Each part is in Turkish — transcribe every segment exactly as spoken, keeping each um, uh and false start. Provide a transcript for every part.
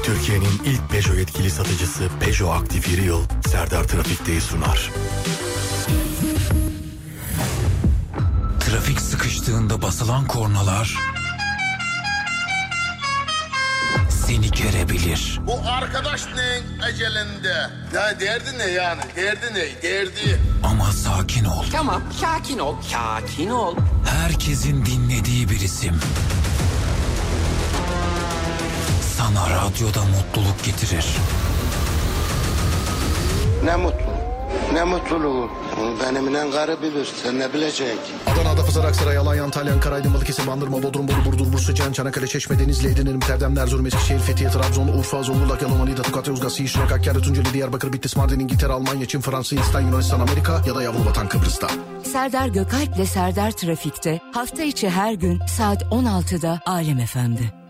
Türkiye'nin ilk Peugeot yetkili satıcısı Peugeot Aktif Yeri Yıl Serdar Trafik'teyi sunar. Trafik sıkıştığında basılan kornalar seni gerebilir. Bu arkadaş ne ecelinde? Ya derdi ne yani? Derdi ne? Derdi. Ama sakin ol. Tamam, sakin ol, sakin ol. Herkesin dinlediği bir isim. Sana radyoda mutluluk getirir. Ne mutlu. Ne mutluluğu. Benimle karı bilir. Sen ne bileceksin? Adana, Adapazarı, Aksaray, Alanya, Antalya, Ankara, Aydın, Balıkesir, Bandırma, Bodrum, Bolu, Burdur, Bursa, Can, Çanakkale, Çeşme, Denizli, Edirne, Erdem, Erzurum, Eskişehir, Fethiye, Trabzon, Urfa, Zonguldak, Yalova, Niğde, Tokat, Yozgat, Siirt, Hakkari, Tunceli, Diyarbakır, Bitlis, Mardin, İngiltere, Almanya, Çin, Fransa, Hindistan, Yunanistan, Amerika ya da yavru vatan Kıbrıs'ta. Serdar Gökalp'le Serdar Trafik'te hafta içi her gün saat on altıda Alem F M'de.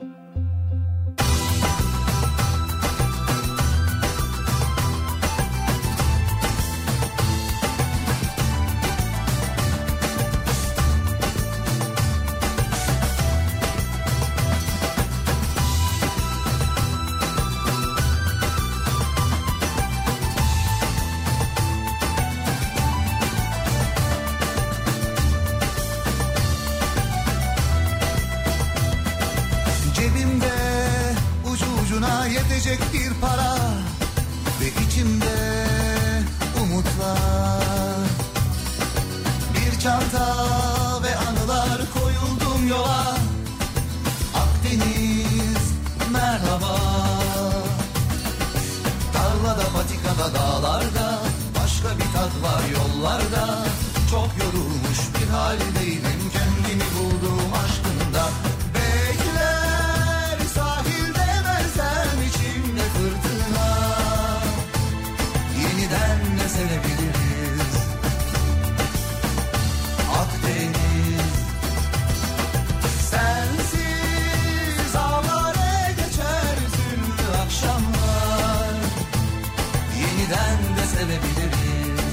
Bir para ve içimde umutlar, bir çanta ve anılar, koyuldum yola. Akdeniz merhaba. Tarlada, patikada, dağlarda başka bir tat var yollarda. Çok yorulmuş bir haldeydim, kendimi buldum aşkında. Sevebiliriz. Akdeniz sensiz ağlara geçer üzümlü akşamlar. Yeniden de sevebiliriz.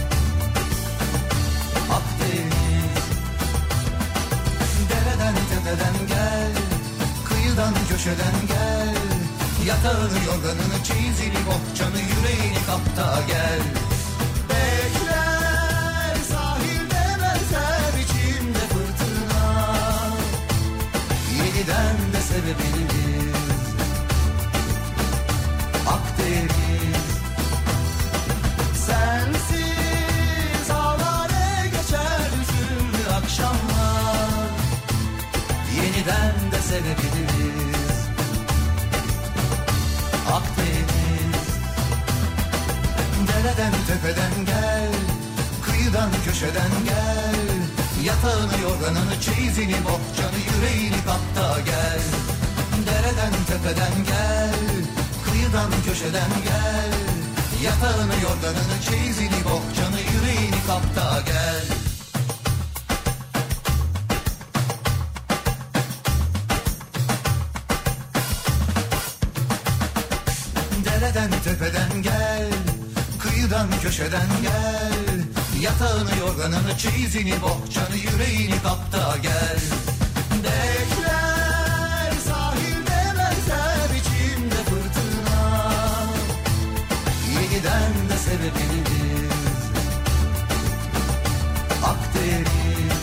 Akdeniz dereden tepeden gel, kıyıdan köşeden gel. Yatağını, yorganını, çeyizini, bohçanı, yüreğini kap da gel. Bekler sahilde benzer içimde fırtına. Yeniden de sevebiliriz. Akdeniz sensiz ağlara geçer üzümlü akşamlar. Yeniden de sevebiliriz. Akdeniz dereden tepeden gel, kıyıdan köşeden gel. Yatağını, yorganını, çeyizini, bohçanı, yüreğini kap da gel. Dereden tepeden gel, kıyıdan köşeden gel. Yatağını, yorganını, çeyizini, bohçanı, yüreğini kap da gel. Dereden tepeden gel, kıyıdan köşeden gel. Yatağını, yorganını, çeyizini, bohçanı, yüreğini kap da gel. Bekler sahilde benzer içimde fırtına. Yeniden de sevebiliriz. Akdeniz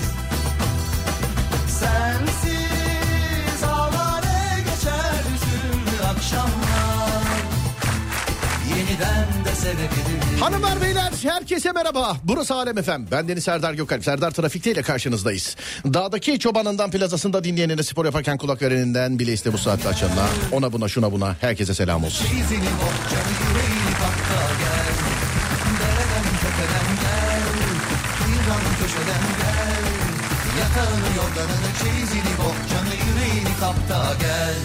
sensiz ağlara geçer üzümlü akşamlar. Yeniden de sevebiliriz. Hanımlar beyler herkese merhaba. Burası Alem F M. Ben Deniz Serdar Gökalp. Serdar Trafik'te ile karşınızdayız. Dağdaki çobanından plazasında dinleyenine, spor yaparken kulak vereninden bile iste bu saatte açanına. Ona buna şuna buna herkese selam olsun. Yatağını, yorganını, çeyizini, bohçanı, yüreğini kap da gel.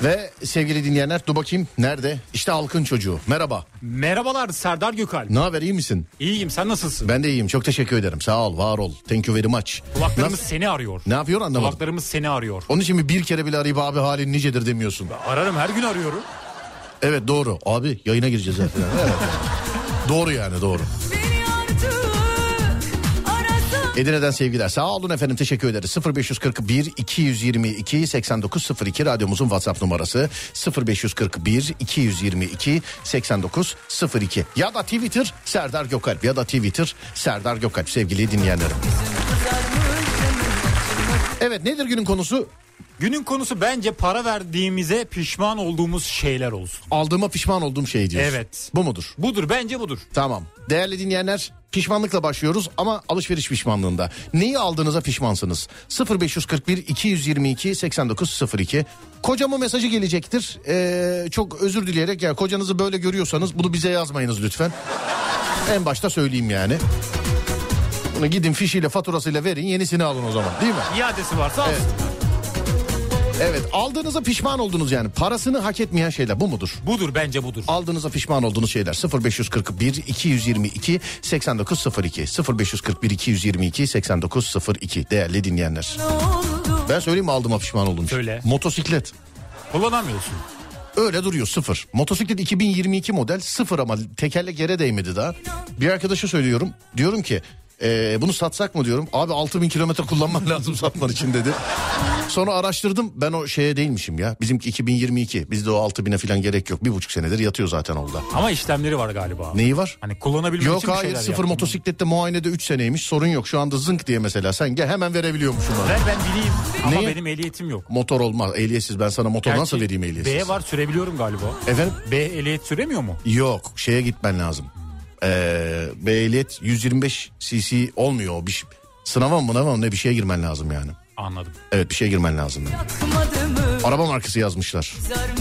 Ve sevgili dinleyenler, dur bakayım nerede? İşte halkın çocuğu. Merhaba. Merhabalar Serdar Gökalp. Ne haber, iyi misin? İyiyim, sen nasılsın? Ben de iyiyim, çok teşekkür ederim. Sağ ol, var ol. Thank you very much. Kulaklarımız Nasıl? seni arıyor. Ne yapıyor anlamadım. Kulaklarımız seni arıyor. Onun için mi bir kere bile arayıp abi halin nicedir demiyorsun? Ararım, her gün arıyorum. Evet doğru. Abi yayına gireceğiz zaten. Evet. Doğru yani, doğru. Edirne'den sevgiler. Sağ olun efendim, teşekkür ederiz. sıfır beş kırk bir iki yüz yirmi iki seksen dokuz sıfır iki radyomuzun WhatsApp numarası. sıfır beş kırk bir iki yüz yirmi iki seksen dokuz sıfır iki. Ya da Twitter Serdar Gökalp, ya da Twitter Serdar Gökalp sevgili dinleyenlerim. Evet, nedir günün konusu? Günün konusu bence para verdiğimize pişman olduğumuz şeyler olsun. Aldığıma pişman olduğum şey diyorsun. Evet. Bu mudur? Budur, bence budur. Tamam. Değerli dinleyenler, pişmanlıkla başlıyoruz ama alışveriş pişmanlığında. Neyi aldığınıza pişmansınız? sıfır beş kırk bir iki yüz yirmi iki seksen dokuz sıfır iki. Kocama mesajı gelecektir. Ee, çok özür dileyerek, yani kocanızı böyle görüyorsanız bunu bize yazmayınız lütfen. En başta söyleyeyim yani. Bunu gidin fişiyle faturasıyla verin, yenisini alın o zaman, değil mi? İadesi varsa Evet. Evet, aldığınıza pişman oldunuz yani. Parasını hak etmeyen şeyler, bu mudur? Budur, bence budur. Aldığınıza pişman olduğunuz şeyler. sıfır beş kırk bir iki yüz yirmi iki seksen dokuz sıfır iki sıfır beş kırk bir iki yüz yirmi iki seksen dokuz sıfır iki. Değerli dinleyenler. Ben söyleyeyim mi aldığıma pişman olduğum şey? Söyle. Motosiklet. Kullanamıyorsun. Öyle duruyor, sıfır. Motosiklet iki bin yirmi iki model, sıfır ama tekerlek yere değmedi daha. Bir arkadaşa söylüyorum. Diyorum ki e, bunu satsak mı diyorum. Abi altı bin kilometre kullanman lazım satman için dedi. Sonra araştırdım, ben o şeye değilmişim ya. Bizimki iki bin yirmi iki, bizde o altı bine falan gerek yok. Bir buçuk senedir yatıyor zaten orada. Ama işlemleri var galiba. Neyi var? Hani kullanabilmek yok, için bir hayır, şeyler sıfır yaptım. motosiklette muayenede üç seneymiş, sorun yok. Şu anda zınk diye mesela sen gel hemen verebiliyormuşum. Ver, ben bileyim ama Neyi? benim ehliyetim yok. Motor olmaz, ehliyetsiz, ben sana motor Gerçi nasıl vereyim ehliyetsiz? B var, sürebiliyorum galiba. Efendim? B ehliyet süremiyor mu? Yok, şeye gitmen lazım. Ee, B ehliyet yüz yirmi beş cc olmuyor o. Bir şey, sınava mı mınava mı ne bir şeye girmen lazım yani. Anladım. Evet, bir şeye girmen lazım yani. Araba markası yazmışlar.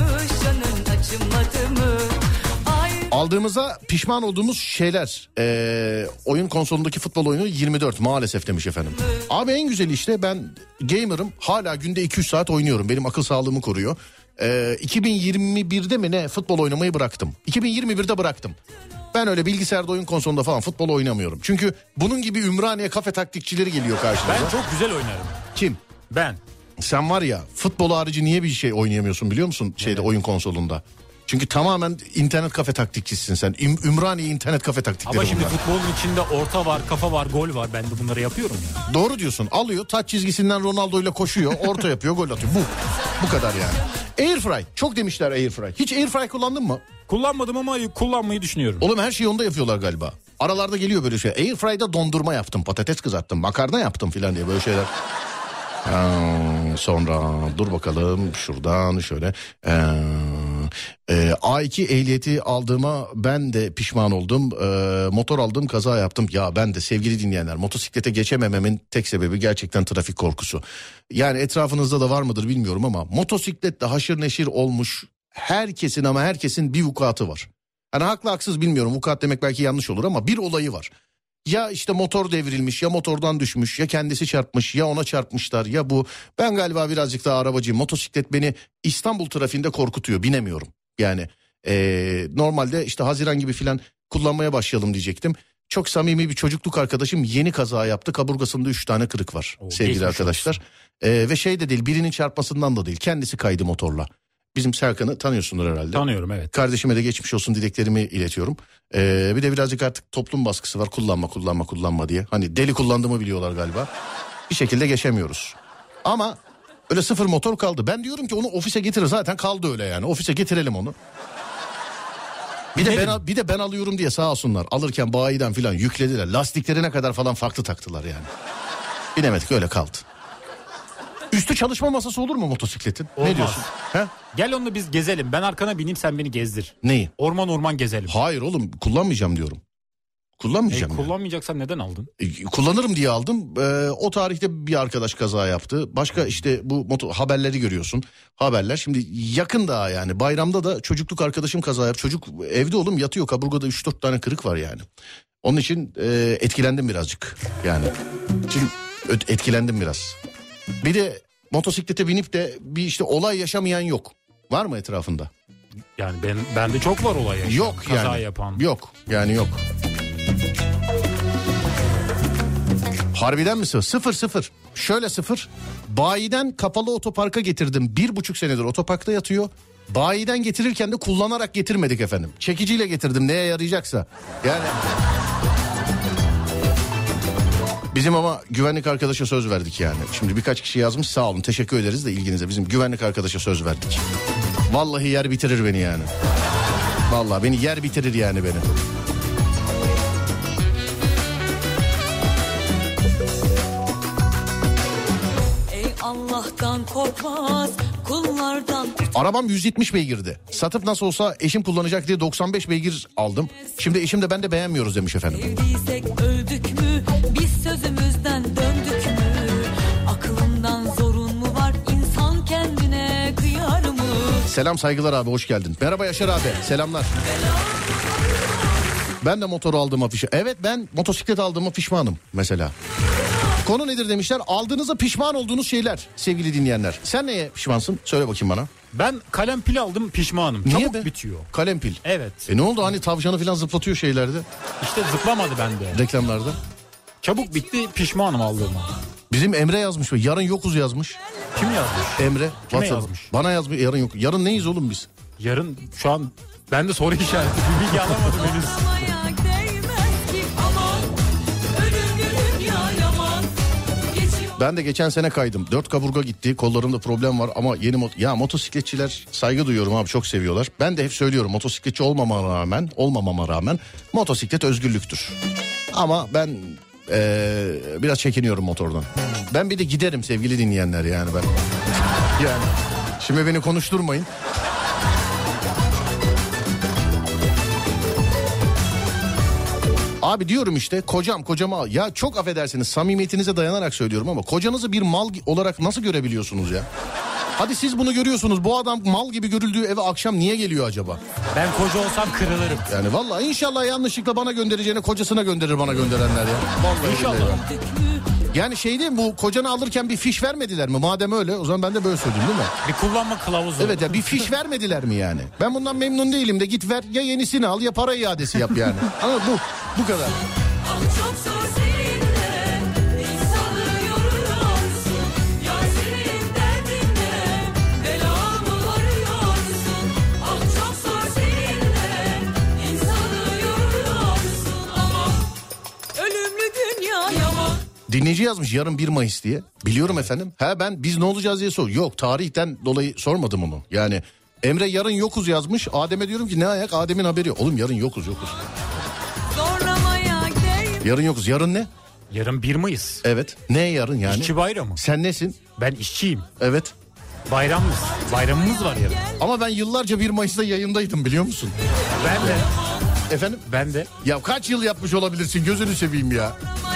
Aldığımıza pişman olduğumuz şeyler. Ee, oyun konsolundaki futbol oyunu yirmi dört maalesef demiş efendim. Abi en güzeli işte, ben gamer'ım, hala günde iki üç saat oynuyorum. Benim akıl sağlığımı koruyor. Ee, iki bin yirmi birde mi ne futbol oynamayı bıraktım. iki bin yirmi birde bıraktım. Ben öyle bilgisayarda, oyun konsolunda falan futbol oynamıyorum. Çünkü bunun gibi Ümraniye kafe taktikçileri geliyor karşımıza. Ben çok güzel oynarım. Kim? Ben. Sen var ya, futbol harici niye bir şey oynayamıyorsun biliyor musun şeyde, evet, oyun konsolunda? Çünkü tamamen internet kafe taktikçisin sen. Üm- Ümraniye internet kafe taktikleri. Ama şimdi bunlar. futbolun içinde orta var, kafa var, gol var. Ben de bunları yapıyorum ya. Doğru diyorsun. Alıyor, taç çizgisinden Ronaldo ile koşuyor, orta yapıyor, gol atıyor. Bu. Bu kadar yani. Airfry. Çok demişler Airfry. Hiç Airfry kullandın mı? Kullanmadım ama kullanmayı düşünüyorum. Oğlum her şeyi onda yapıyorlar galiba. Aralarda geliyor böyle şey. Airfry'da dondurma yaptım, patates kızarttım, makarna yaptım filan diye böyle şeyler. Ee, sonra dur bakalım şuradan şöyle. Ee, e, A iki ehliyeti aldığıma ben de pişman oldum. Ee, motor aldım, kaza yaptım. Ya ben de sevgili dinleyenler, motosiklete geçemememin tek sebebi gerçekten trafik korkusu. Yani etrafınızda da var mıdır bilmiyorum ama motosikletle haşır neşir olmuş herkesin, ama herkesin bir vukuatı var. Hani haklı haksız bilmiyorum, vukuat demek belki yanlış olur ama bir olayı var. Ya işte motor devrilmiş, ya motordan düşmüş, ya kendisi çarpmış, ya ona çarpmışlar, ya bu. Ben galiba birazcık daha arabacıyım. Motosiklet beni İstanbul trafiğinde korkutuyor, binemiyorum. Yani ee, normalde işte Haziran gibi filan kullanmaya başlayalım diyecektim. Çok samimi bir çocukluk arkadaşım yeni kaza yaptı. Kaburgasında üç tane kırık var Oo, sevgili arkadaşlar. Ee, ve şey de değil, birinin çarpmasından da değil, kendisi kaydı motorla. Bizim Serkan'ı tanıyorsundur herhalde. Tanıyorum, evet. Kardeşime de geçmiş olsun dileklerimi iletiyorum. Ee, bir de birazcık artık toplum baskısı var, kullanma kullanma kullanma diye. Hani deli kullandığımı biliyorlar galiba. Bir şekilde geçemiyoruz. Ama öyle sıfır motor kaldı. Ben diyorum ki onu ofise getirir, zaten kaldı öyle yani. Ofise getirelim onu. Bir de ben bir de ben alıyorum diye sağ olsunlar. Alırken bayiden filan yüklediler. Lastiklerine kadar falan farklı taktılar yani. Binemedik, öyle kaldı. Üstü çalışma masası olur mu motosikletin? Olmaz. Ne diyorsun? He? Gel onunla biz gezelim. Ben arkana bineyim, sen beni gezdir. Neyi? Orman orman gezelim. Hayır oğlum, kullanmayacağım diyorum. Kullanmayacağım. E, yani. kullanmayacaksan neden aldın? E, kullanırım diye aldım. E, o tarihte bir arkadaş kaza yaptı. Başka işte bu moto, haberleri görüyorsun. Haberler şimdi yakın daha yani. Bayramda da çocukluk arkadaşım kaza yaptı. Çocuk evde oğlum yatıyor. Kaburgada üç dört tane kırık var yani. Onun için e, etkilendim birazcık. Yani şimdi etkilendim biraz. Bir de motosiklete binip de bir işte olay yaşamayan yok. Var mı etrafında? Yani ben bende çok var olay yaşayan. Yok Kaza yani. yapan. Yok yani yok. Harbiden mi sıfır? Sıfır sıfır. Şöyle sıfır. Bayiden kapalı otoparka getirdim. Bir buçuk senedir otoparkta yatıyor. Bayiden getirirken de kullanarak getirmedik efendim. Çekiciyle getirdim neye yarayacaksa. Yani... Bizim ama güvenlik arkadaşa söz verdik yani. Şimdi birkaç kişi yazmış, sağ olun teşekkür ederiz de ilginize. Bizim güvenlik arkadaşa söz verdik. Vallahi yer bitirir beni yani. Vallahi beni yer bitirir yani beni. Ey Allah'tan korkmaz, kullardan... Arabam yüz yetmiş beygirdi. Satıp nasıl olsa eşim kullanacak diye doksan beş beygir aldım. Şimdi eşim de ben de beğenmiyoruz demiş efendim. Sevdiysek öldük mü, biz sözümüzden döndük mü? Aklından zorun mu var, insan kendine kıyar mı? Selam saygılar abi, hoş geldin. Merhaba Yaşar abi, selamlar. Ben de motor aldığıma pişman. Evet, ben motosiklet aldığıma pişmanım mesela. Konu nedir demişler. Aldığınızda pişman olduğunuz şeyler sevgili dinleyenler. Sen neye pişmansın? Söyle bakayım bana. Ben kalem pil aldım, pişmanım. Niye Çabuk be? bitiyor. Kalem pil. Evet. E ne oldu, hani tavşanı falan zıplatıyor şeylerde. İşte zıplamadı bende. Reklamlarda. Çabuk bitti, pişmanım aldığıma. Bizim Emre yazmış ve yarın yokuz yazmış. Kim yazmış? Emre. Kime WhatsApp. yazmış? Bana yazmış, yarın yok. Yarın neyiz oğlum biz? Yarın şu an ben de soru işareti. Bir bilgi alamadım henüz. Ben de geçen sene kaydım. Dört kaburga gitti. Kollarımda problem var ama yeni mot ya motosikletçiler, saygı duyuyorum abi, çok seviyorlar. Ben de hep söylüyorum, motosikletçi olmama rağmen, olmamama rağmen motosiklet özgürlüktür. Ama ben ee, biraz çekiniyorum motordan. Ben bir de giderim sevgili dinleyenler yani ben. Yani şimdi beni konuşturmayın. Abi diyorum işte kocam kocama, ya çok affedersiniz samimiyetinize dayanarak söylüyorum ama kocanızı bir mal olarak nasıl görebiliyorsunuz ya? Hadi siz bunu görüyorsunuz, bu adam mal gibi görüldüğü eve akşam niye geliyor acaba? Ben koca olsam kırılırım. Yani vallahi inşallah yanlışlıkla bana göndereceğine kocasına gönderir bana gönderenler ya. Vallahi İnşallah. Yani şey değil mi, bu kocanı alırken bir fiş vermediler mi? Madem öyle o zaman ben de böyle söyleyeyim değil mi? Bir kullanma kılavuzu. Evet ya, bir fiş vermediler mi yani? Ben bundan memnun değilim de git ver, ya yenisini al ya para iadesi yap yani. Ama bu bu kadar. Dinleyici yazmış yarın bir Mayıs diye. Biliyorum efendim. Ha ben biz ne olacağız diye sor. Yok, tarihten dolayı sormadım onu. Yani Emre yarın yokuz yazmış. Adem'e diyorum ki ne ayak? Adem'in haberi yok. Oğlum yarın yokuz yokuz. Yarın yokuz. Yarın ne? Yarın bir Mayıs. Evet. Ne yarın yani? İşçi bayramı. Sen nesin? Ben işçiyim. Evet. Bayramımız. Bayramımız var yarın. Ama ben yıllarca bir Mayıs'ta yayındaydım biliyor musun? Ben de. Efendim? Ben de. Ya kaç yıl yapmış olabilirsin, gözünü seveyim ya.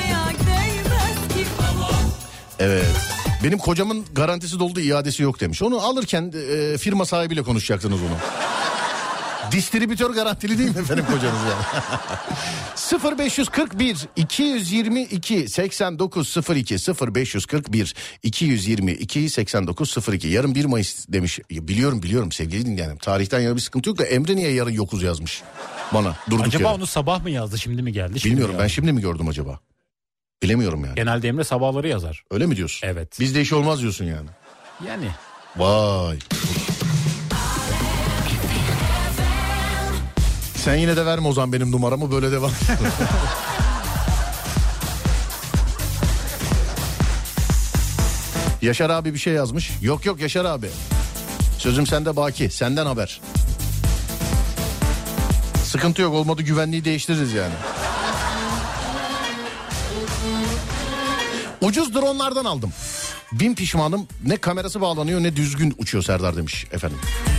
Evet. Benim kocamın garantisi doldu, iadesi yok demiş. Onu alırken e, firma sahibiyle konuşacaksınız onu. Distribütör garantili değil mi efendim kocanız yani? sıfır beş kırk bir iki yüz yirmi iki seksen dokuz sıfır iki sıfır beş kırk bir iki yüz yirmi iki seksen dokuz sıfır iki. Yarın bir Mayıs demiş. Biliyorum biliyorum sevgili dinleyenim. Tarihten yana bir sıkıntı yok da Emre niye yarın yokuz yazmış bana durduk Acaba yere. onu sabah mı yazdı, şimdi mi geldi? Şimdi Bilmiyorum, mi ben şimdi mi gördüm acaba? Bilemiyorum yani. Genelde Emre sabahları yazar. Öyle mi diyorsun? Evet. Bizde iş olmaz diyorsun yani. Yani. Vay. Sen yine de verme o zaman benim numaramı, böyle devam. Yaşar abi bir şey yazmış. Yok yok Yaşar abi. Sözüm sende baki. Senden haber. Sıkıntı yok, olmadı güvenliği değiştiririz yani. Ucuz dronlardan aldım. Bin pişmanım, ne kamerası bağlanıyor ne düzgün uçuyor Serdar demiş efendim.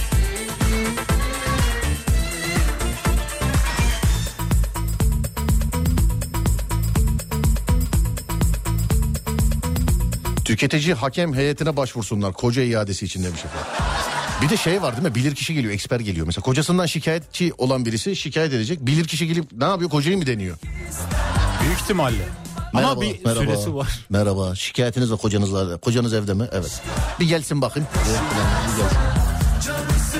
Tüketici hakem heyetine başvursunlar koca iadesi için demiş efendim. Bir de şey var değil mi, bilirkişi geliyor, eksper geliyor. Mesela kocasından şikayetçi olan birisi şikayet edecek. Bilirkişi gelip ne yapıyor, kocayı mı deniyor? Büyük ihtimalle. Merhaba, ama bir merhaba, süresi var. Merhaba, şikayetiniz de kocanızla. Kocanız evde mi? Evet. Bir gelsin bakayım. Bir gelsin.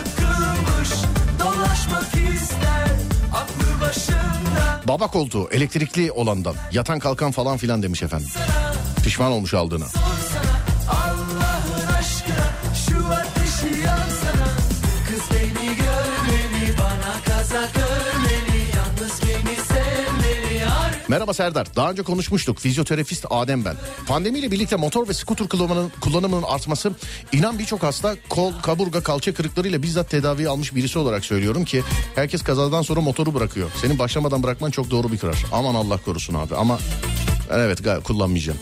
Baba koltuğu elektrikli olandan. Yatan kalkan falan filan demiş efendim. Pişman olmuş aldığına. Allah'ın aşkına şu ateşi yansana. Kız beni görmeli, bana kazak örmeli, yalnız beni sevmeli. Merhaba Serdar. Daha önce konuşmuştuk. Fizyoterapist Adem ben. Pandemiyle birlikte motor ve skuter kullanımının, kullanımının artması, inan birçok hasta kol, kaburga, kalça kırıklarıyla bizzat tedavi almış birisi olarak söylüyorum ki herkes kazadan sonra motoru bırakıyor. Senin başlamadan bırakman çok doğru bir karar. Aman Allah korusun abi ama evet gayet kullanmayacağım.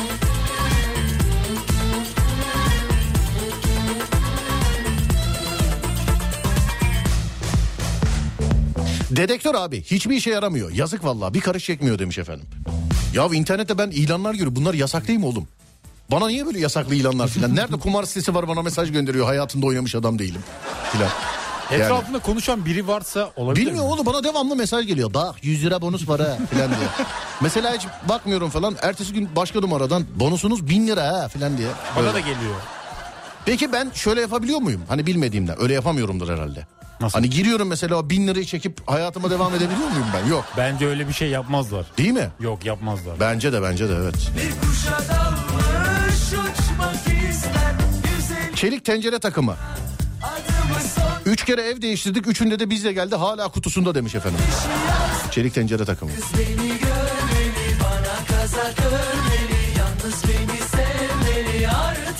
Dedektör abi hiçbir işe yaramıyor. Yazık vallahi, bir karış çekmiyor demiş efendim. Ya internette ben ilanlar görüyorum. Bunlar yasak değil mi oğlum? Bana niye böyle yasaklı ilanlar filan? Nerede kumar sitesi var, bana mesaj gönderiyor. Hayatında oynamış adam değilim filan. Etrafında yani konuşan biri varsa olabilir. Bilmiyorum oğlum, bana devamlı mesaj geliyor. Bak yüz lira bonus var ha filan diye. Mesela hiç bakmıyorum falan. Ertesi gün başka numaradan bonusunuz bin lira ha filan diye. Bana da geliyor. Peki ben şöyle yapabiliyor muyum? Hani bilmediğimden öyle yapamıyorumdur herhalde. Nasıl? Hani giriyorum mesela o bin lirayı çekip hayatıma devam edebiliyor muyum ben? Yok. Bence öyle bir şey yapmazlar. Değil mi? Yok, yapmazlar. Bence de bence de evet. Bir kuşa dalmış uçmak ister. Güzel Çelik tencere takımı. adımı son. Üç kere ev değiştirdik. Üçünde de bizle geldi. Hala kutusunda demiş efendim. Çelik tencere takımı. Kız beni görmeli, bana kazak örmeli, yalnız beni sevmeli artık.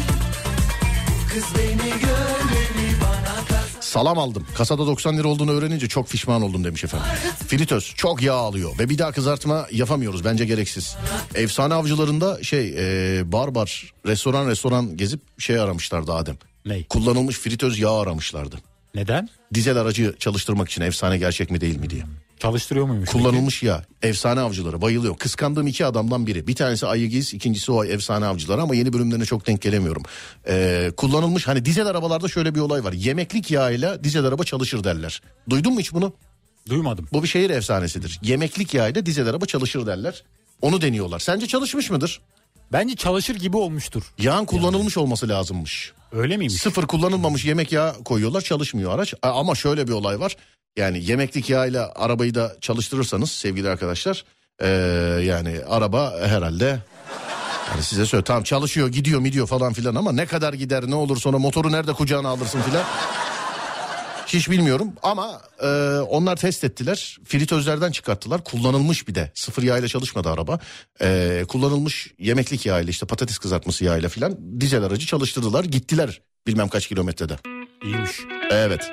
Kız beni görmeli, bana kazak. Salam aldım. Kasada doksan lira olduğunu öğrenince çok pişman oldum demiş efendim. Fritöz çok yağ alıyor ve bir daha kızartma yapamıyoruz. Bence gereksiz. Efsane avcılarında şey e, bar bar restoran restoran gezip şey aramışlardı Adem. Ney? Kullanılmış fritöz yağ aramışlardı. Neden? Dizel aracı çalıştırmak için, efsane gerçek mi değil mi diye. Çalıştırıyor muymuş? Kullanılmış yağ. Efsane avcıları bayılıyor. Kıskandığım iki adamdan biri. Bir tanesi Ayıgiz, ikincisi o efsane avcıları ama yeni bölümlerine çok denk gelemiyorum. Ee, kullanılmış hani dizel arabalarda şöyle bir olay var. Yemeklik yağıyla dizel araba çalışır derler. Duydun mu hiç bunu? Duymadım. Bu bir şehir efsanesidir. Yemeklik yağıyla dizel araba çalışır derler. Onu deniyorlar. Sence çalışmış mıdır? Bence çalışır gibi olmuştur. Yağın kullanılmış olması lazımmış. Öyle miymiş? Sıfır kullanılmamış yemek yağı koyuyorlar, çalışmıyor araç. Ama şöyle bir olay var. Yani yemeklik yağıyla arabayı da çalıştırırsanız sevgili arkadaşlar, ee, yani araba herhalde yani size söyle tamam çalışıyor, gidiyor gidiyor falan filan ama ne kadar gider, ne olur, sonra motoru nerede kucağına alırsın filan. Hiç bilmiyorum ama e, onlar test ettiler. Fritözlerden çıkarttılar. Kullanılmış bir de. Sıfır yağıyla çalışmadı araba. E, kullanılmış yemeklik yağıyla, işte patates kızartması yağıyla filan dizel aracı çalıştırdılar. Gittiler bilmem kaç kilometrede. İyiymiş. Evet.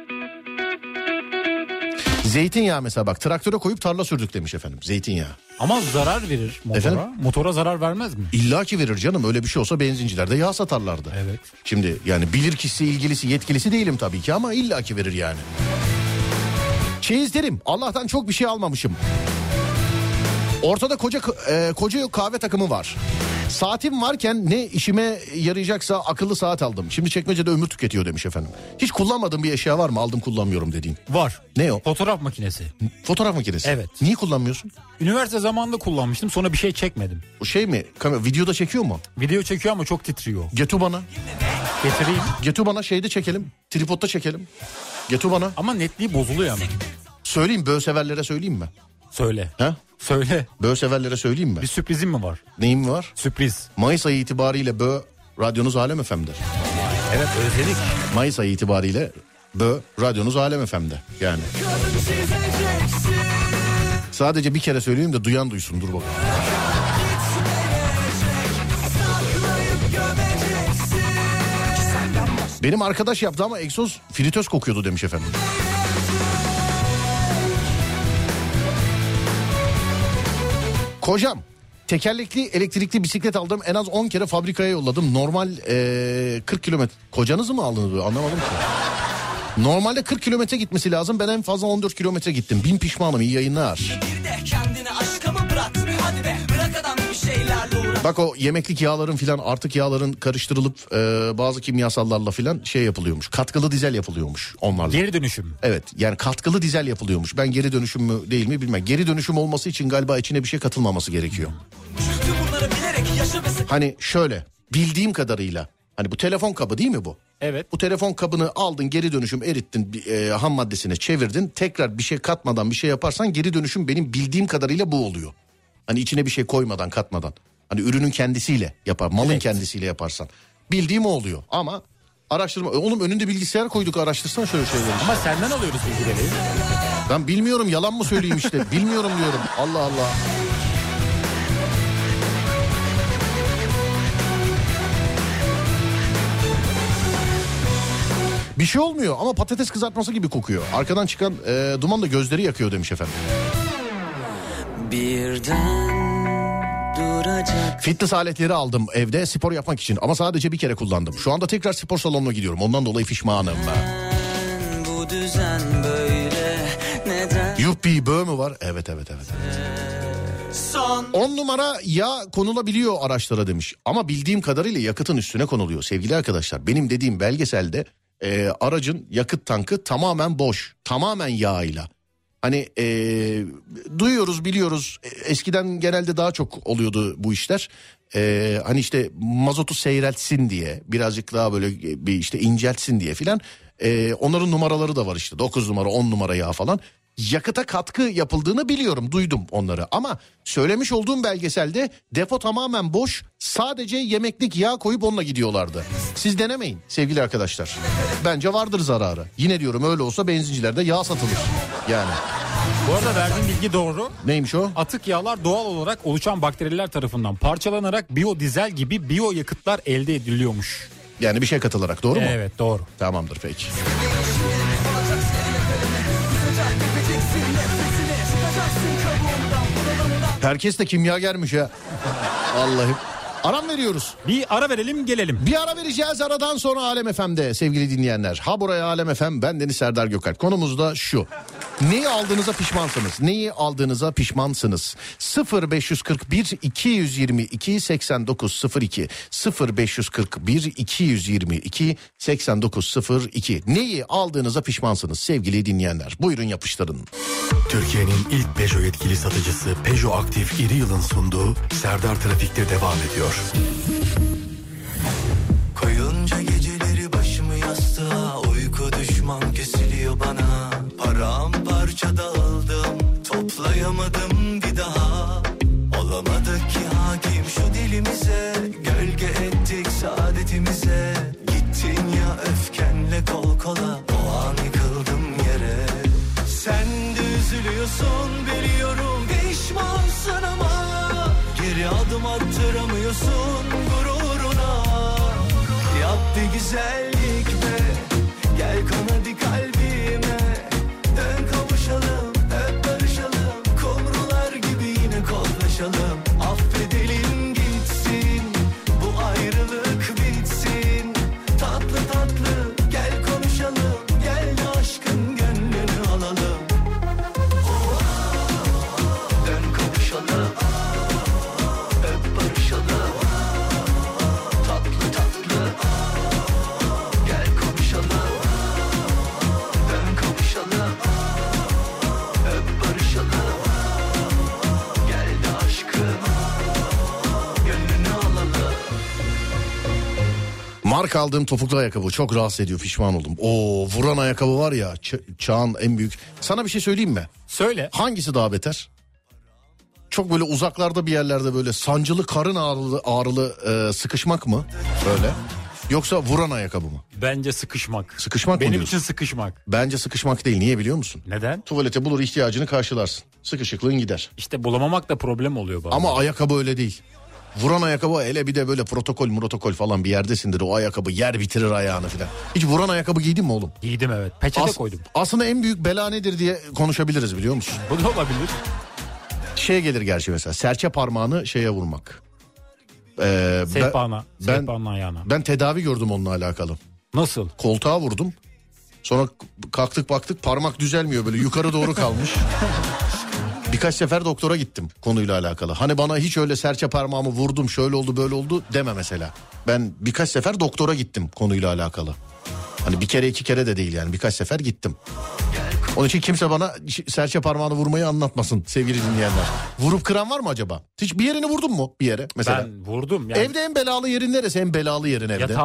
Zeytinyağı mesela bak, traktöre koyup tarla sürdük demiş efendim. Zeytinyağı. Ama zarar verir motora. Efendim? Motora zarar vermez mi? İlla ki verir canım, öyle bir şey olsa benzincilerde yağ satarlardı. Evet. Şimdi yani bilirkişisi, ilgilisi, yetkilisi değilim tabii ki ama illa ki verir yani. Çeyizlerim, Allah'tan çok bir şey almamışım. Ortada koca e, koca kahve takımı var. Saatim varken ne işime yarayacaksa akıllı saat aldım. Şimdi çekmecede ömür tüketiyor demiş efendim. Hiç kullanmadığın bir eşya var mı, aldım kullanmıyorum dediğin? Var. Ne o? Fotoğraf makinesi. Fotoğraf makinesi. Evet. Niye kullanmıyorsun? Üniversite zamanında kullanmıştım, sonra bir şey çekmedim. O şey mi? Kamera, videoda çekiyor mu? Video çekiyor ama çok titriyor. Getu bana. Getireyim. Getu bana şeyde çekelim. Tripodda çekelim. Getu bana. Ama netliği bozuluyor ama. Söyleyeyim, böğ severlere söyleyeyim mi? Söyle. Ha? Söyle. Böğ severlere söyleyeyim mi? Bir sürprizim mi var? Neyim var? Sürpriz. Mayıs ayı itibariyle Böğ radyonuz Alem F M'de. Evet, özledik. Mayıs ayı itibariyle Böğ radyonuz Alem F M'de yani. Sadece bir kere söyleyeyim de duyan duysun, dur bakalım. Benim arkadaş yaptı ama egzoz fritöz kokuyordu demiş efendim. Kocam, tekerlekli elektrikli bisiklet aldım, en az on kere fabrikaya yolladım. Normal ee, kırk kilometre. Kocanızı mı aldınız böyle, anlamadım ki. Normalde kırk kilometre gitmesi lazım, ben en fazla on dört kilometre gittim. Bin pişmanım, iyi yayınlar. Bir de kendini aşka mı bıraktın? Hadi be, bırak adam bir şeylerle uğraş. Bak o yemeklik yağların filan, artık yağların karıştırılıp e, bazı kimyasallarla filan şey yapılıyormuş. Katkılı dizel yapılıyormuş onlarla. Geri dönüşüm. Evet, yani katkılı dizel yapılıyormuş. Ben geri dönüşüm mü değil mi bilmem. Geri dönüşüm olması için galiba içine bir şey katılmaması gerekiyor. Çünkü bunları bilerek yaşa ve... Hani şöyle, bildiğim kadarıyla, hani bu telefon kabı değil mi bu? Evet. Bu telefon kabını aldın, geri dönüşüm erittin, e, ham maddesine çevirdin. Tekrar bir şey katmadan bir şey yaparsan geri dönüşüm benim bildiğim kadarıyla bu oluyor. Hani içine bir şey koymadan, katmadan. Hani ürünün kendisiyle yapar, malın evet. kendisiyle yaparsan. Bildiğim o oluyor ama araştırma. Oğlum önünde bilgisayar koyduk, araştırsan şöyle şeyleri. Ama senden alıyoruz bilgileri. Ben bilmiyorum, yalan mı söyleyeyim işte. Bilmiyorum diyorum. Allah Allah. Bir şey olmuyor ama patates kızartması gibi kokuyor. Arkadan çıkan e, duman da gözleri yakıyor demiş efendim. Birden duracak. Fitness aletleri aldım evde spor yapmak için ama sadece bir kere kullandım. Şu anda tekrar spor salonuna gidiyorum. Ondan dolayı pişmanım ben. Bu düzen böyle neden? Yuppi böğ mü var? Evet evet evet. evet. Son. on numara yağ konulabiliyor araçlara demiş. Ama bildiğim kadarıyla yakıtın üstüne konuluyor sevgili arkadaşlar. Benim dediğim belgeselde e, aracın yakıt tankı tamamen boş. Tamamen yağıyla. Hani e, duyuyoruz, biliyoruz. Eskiden genelde daha çok oluyordu bu işler. E, hani işte mazotu seyreltsin diye, birazcık daha böyle bir işte inceltsin diye filan. E, onların numaraları da var işte. dokuz numara, on numara yağ falan. Yakıta katkı yapıldığını biliyorum, duydum onları. Ama söylemiş olduğum belgeselde depo tamamen boş. Sadece yemeklik yağ koyup onunla gidiyorlardı. Siz denemeyin sevgili arkadaşlar. Bence vardır zararı. Yine diyorum, öyle olsa benzincilerde yağ satılır. Yani. Bu arada verdiğin bilgi doğru. Neymiş o? Atık yağlar doğal olarak oluşan bakteriler tarafından parçalanarak biyodizel gibi biyo yakıtlar elde ediliyormuş. Yani bir şey katılarak, doğru mu? Evet, doğru. Tamamdır peki. Herkes de kimyagermiş ya. Vallahi. Aram veriyoruz. Bir ara verelim, gelelim. Bir ara vereceğiz, aradan sonra Alem F M'de sevgili dinleyenler. Ha buraya Alem F M, ben Deniz Serdar Gökalp. Konumuz da şu. Neyi aldığınıza pişmansınız? Neyi aldığınıza pişmansınız? sıfır beş kırk bir iki yüz yirmi iki seksen dokuz sıfır iki sıfır beş kırk bir iki yüz yirmi iki seksen dokuz sıfır iki. Neyi aldığınıza pişmansınız sevgili dinleyenler? Buyurun yapıştırın. Türkiye'nin ilk Peugeot yetkili satıcısı Peugeot Aktif İri Yıl'ın sunduğu Serdar Trafik'te devam ediyor. Koyunca geceleri başımı yastığa, uyku düşman kesiliyor bana. Paramparça dağıldım, toplayamadım bir daha. Olamadık ki hakim şu dilimize, gölge ettik saadetimize. Gittin ya öfkenle kol kola, o an yıkıldım yere. Sen de üzülüyorsun biliyorum, pişmansın ama geri adım attıramıyorsun gururuna. Yap bir güzellik be, gel kon hadi kalbime. Dön kavuşalım, hep barışalım, kumrular gibi yine kollaşalım. Affedelim gitsin, bu ayrılık bitsin. Tatlı tatlı gel konuşalım, gel de aşkın gönlünü alalım. Dön kavuşalım, hep barışalım. Tatlı tatlı gel konuşalım. Dön kavuşalım, hep barışalım. Gel de aşkın gönlünü alalım. Marka aldığım topuklu ayakkabı çok rahatsız ediyor, pişman oldum. Oo, vuran ayakkabı var ya, ç- çağın en büyük. Sana bir şey söyleyeyim mi? Söyle. Hangisi daha beter? Çok böyle uzaklarda bir yerlerde böyle sancılı, karın ağrılı, ağrılı e, sıkışmak mı? Böyle. Yoksa vuran ayakkabı mı? Bence sıkışmak. Sıkışmak mı Benim diyorsun? için sıkışmak. Bence sıkışmak değil. Niye biliyor musun? Neden? Tuvalete bulur, ihtiyacını karşılarsın. Sıkışıklığın gider. İşte bulamamak da problem oluyor bazen. Ama ayakkabı öyle değil. Vuran ayakkabı, hele bir de böyle protokol protokol falan bir yerdesindir. O ayakkabı yer bitirir ayağını falan. Hiç vuran ayakkabı giydin mi oğlum? Giydim, evet. Peçete As- koydum. Aslında en büyük bela nedir diye konuşabiliriz, biliyor musun? Bu da olabilir. Şey gelir gerçi mesela, serçe parmağını şeye vurmak. Ee, Sehpana. ben, Sehpanın ayağına. ben tedavi gördüm onunla alakalı. Nasıl? Koltuğa vurdum. Sonra kalktık baktık parmak düzelmiyor, böyle yukarı doğru kalmış. Birkaç sefer doktora gittim konuyla alakalı. Hani bana hiç öyle serçe parmağımı vurdum, şöyle oldu böyle oldu deme mesela. Ben birkaç sefer doktora gittim konuyla alakalı. Hani bir kere iki kere de değil yani, birkaç sefer gittim. Onun için kimse bana serçe parmağını vurmayı anlatmasın sevgili dinleyenler. Vurup kıran var mı acaba? Hiç bir yerini vurdun mu bir yere mesela? Ben vurdum. Yani... Evde en belalı yerin neresi? En belalı yerin evde. Yatağım.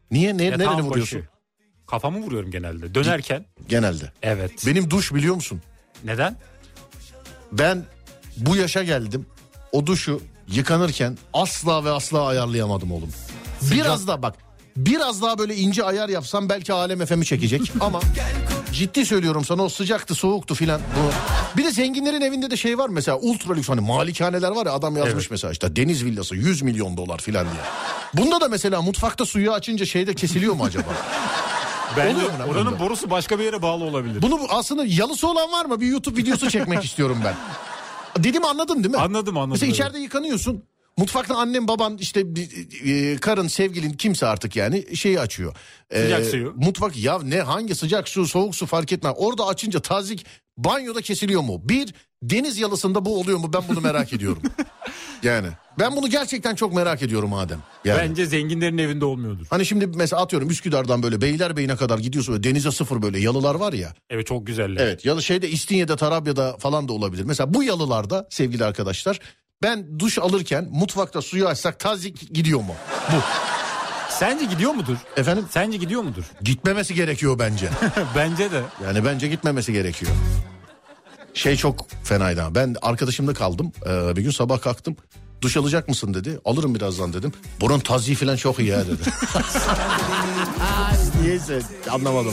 Niye? Ne, nereye Yatağın vuruyorsun? başı. Kafamı vuruyorum genelde. Dönerken. Genelde. Evet. Benim duş biliyor musun? Neden? Ben bu yaşa geldim. O duşu yıkanırken asla ve asla ayarlayamadım oğlum. Sıcak. Biraz daha bak. Biraz daha böyle ince ayar yapsam belki Alem F M'i çekecek ama ciddi söylüyorum sana, o sıcaktı soğuktu filan. Bu. Bir de zenginlerin evinde de şey var mesela, ultra lüks hani malikaneler var ya, adam yazmış evet. Mesela işte deniz villası yüz milyon dolar filan diye. Bunda da mesela mutfakta suyu açınca şeyde kesiliyor mu acaba? Bence oranın bunda borusu başka bir yere bağlı olabilir. Bunu aslında yalısı olan var mı? Bir YouTube videosu çekmek istiyorum ben. Dediğimi anladın değil mi? Anladım anladım. Mesela içeride yıkanıyorsun. Mutfakta annem baban işte e, karın sevgilin kimse artık yani şeyi açıyor. Sıcak e, suyu. Mutfak ya ne hangi sıcak su soğuk su fark etmez. Orada açınca tazik banyoda kesiliyor mu? Bir deniz yalısında bu oluyor mu? Ben bunu merak ediyorum. Yani ben bunu gerçekten çok merak ediyorum Adem. Yani. Bence zenginlerin evinde olmuyordur. Hani şimdi mesela atıyorum Üsküdar'dan böyle Beylerbeyi'ne kadar gidiyorsun, böyle denize sıfır böyle yalılar var ya. Evet çok güzeller. Evet yalı şeyde İstinye'de Tarabya'da falan da olabilir. Mesela bu yalılarda sevgili arkadaşlar, ben duş alırken mutfakta suyu açsak tazik gidiyor mu? Bu. Sence gidiyor mudur? Efendim? Sence gidiyor mudur? Gitmemesi gerekiyor bence. Bence de. Yani bence gitmemesi gerekiyor. Şey çok fenaydı ama ben arkadaşımda kaldım. Ee, bir gün sabah kalktım. Duş alacak mısın dedi. Alırım birazdan dedim. Bunun taziği falan çok iyi ya dedi. Niyeyse anlamadım.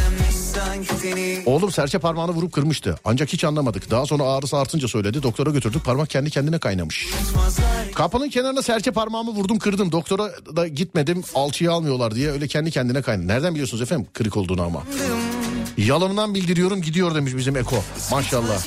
Oğlum serçe parmağını vurup kırmıştı. Ancak hiç anlamadık. Daha sonra ağrısı artınca söyledi. Doktora götürdük. Parmak kendi kendine kaynamış. Kapının kenarına serçe parmağımı vurdum kırdım. Doktora da gitmedim. Alçıyı almıyorlar diye öyle kendi kendine kaynadı. Nereden biliyorsunuz efendim kırık olduğunu ama? Yalanından bildiriyorum gidiyor demiş bizim Eko. Maşallah.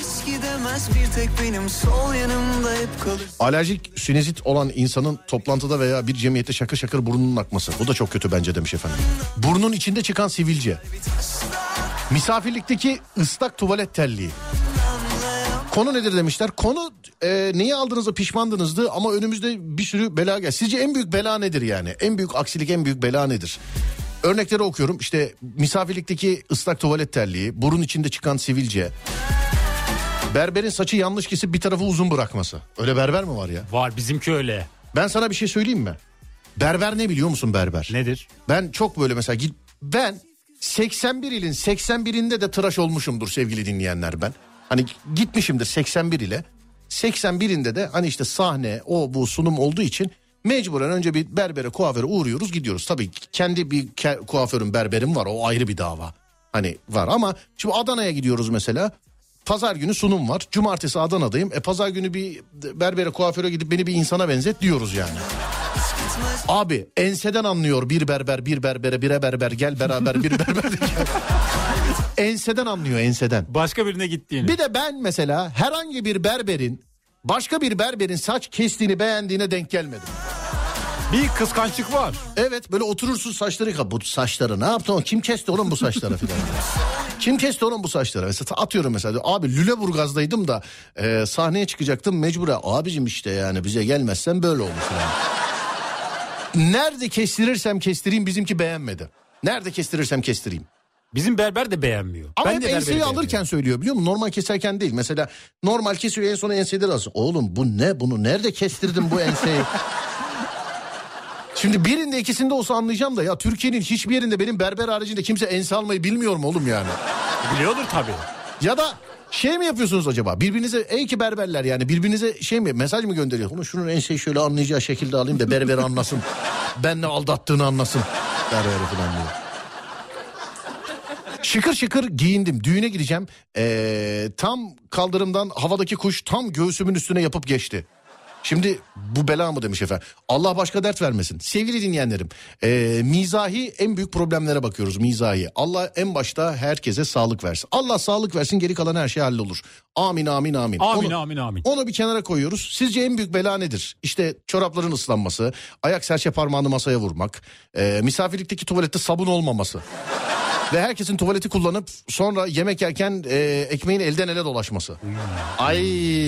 Alerjik sinüzit olan insanın toplantıda veya bir cemiyette şakır şakır burnunun akması. Bu da çok kötü bence demiş efendim. Burnun içinde çıkan sivilce. Misafirlikteki ıslak tuvalet terliği. Konu nedir demişler. Konu e, neyi aldığınızda pişmandınızdı ama önümüzde bir sürü bela gel. Sizce en büyük bela nedir yani? En büyük aksilik, en büyük bela nedir? Örnekleri okuyorum. İşte misafirlikteki ıslak tuvalet terliği, burun içinde çıkan sivilce, berberin saçı yanlış kesip bir tarafı uzun bırakması. Öyle berber mi var ya? Var, bizimki öyle. Ben sana bir şey söyleyeyim mi? Berber ne biliyor musun berber? Nedir? Ben çok böyle mesela git ben seksen bir ilin seksen birinde de tıraş olmuşumdur sevgili dinleyenler ben. Hani gitmişimdir seksen bir ile. seksen birinde de hani işte sahne o bu sunum olduğu için mecburen önce bir berbere, kuaföre uğruyoruz, gidiyoruz. Tabii kendi bir ke- kuaförüm, berberim var, o ayrı bir dava. Hani var ama şimdi Adana'ya gidiyoruz mesela. Pazar günü sunum var. Cumartesi Adana'dayım. E pazar günü bir berbere, kuaföre gidip beni bir insana benzet diyoruz yani. Abi enseden anlıyor bir berber, bir berbere, bire berber, gel beraber bir berber de gel. Enseden anlıyor, enseden. Başka birine gittiğini. Bir de ben mesela herhangi bir berberin, başka bir berberin saç kestiğini beğendiğine denk gelmedim. Bir kıskançlık var. Evet, böyle oturursun saçları yıka. Bu saçları ne yaptın oğlum? Kim kesti oğlum bu saçları filan? Kim kesti oğlum bu saçları? Mesela atıyorum mesela. Abi Lüleburgaz'daydım da e, sahneye çıkacaktım mecbure. Abicim işte yani bize gelmezsen böyle olur falan. Nerede kestirirsem kestireyim bizimki beğenmedi. Nerede kestirirsem kestireyim. Bizim berber de beğenmiyor. Ama ben hep de enseyi alırken söylüyor biliyor musun? Normal keserken değil. Mesela normal kesiyor en sona enseyi de alsın. Oğlum bu ne? Bunu nerede kestirdin bu enseyi? Şimdi birinde ikisinde olsa anlayacağım da ya Türkiye'nin hiçbir yerinde benim berber haricinde kimse ense almayı bilmiyor mu oğlum yani? Biliyordur tabii. Ya da şey mi yapıyorsunuz acaba? Birbirinize ey ki berberler yani birbirinize şey mi mesaj mı gönderiyor? Ama şunun enseyi şöyle anlayacağı şekilde alayım da berberi anlasın. Ben ne aldattığını anlasın. Berberi falan diyor. Şıkır şıkır giyindim. Düğüne gideceğim. Ee, tam kaldırımdan havadaki kuş tam göğsümün üstüne yapıp geçti. Şimdi bu bela mı demiş efendim. Allah başka dert vermesin. Sevgili dinleyenlerim. E, mizahi en büyük problemlere bakıyoruz mizahi. Allah en başta herkese sağlık versin. Allah sağlık versin, geri kalan her şey hallolur. Amin amin amin. Amin onu, amin amin. Onu bir kenara koyuyoruz. Sizce en büyük bela nedir? İşte çorapların ıslanması, ayak serçe parmağını masaya vurmak, e, misafirlikteki tuvalette sabun olmaması. Ve herkesin tuvaleti kullanıp sonra yemek yerken e, ekmeğin elden ele dolaşması. Hmm. Ay.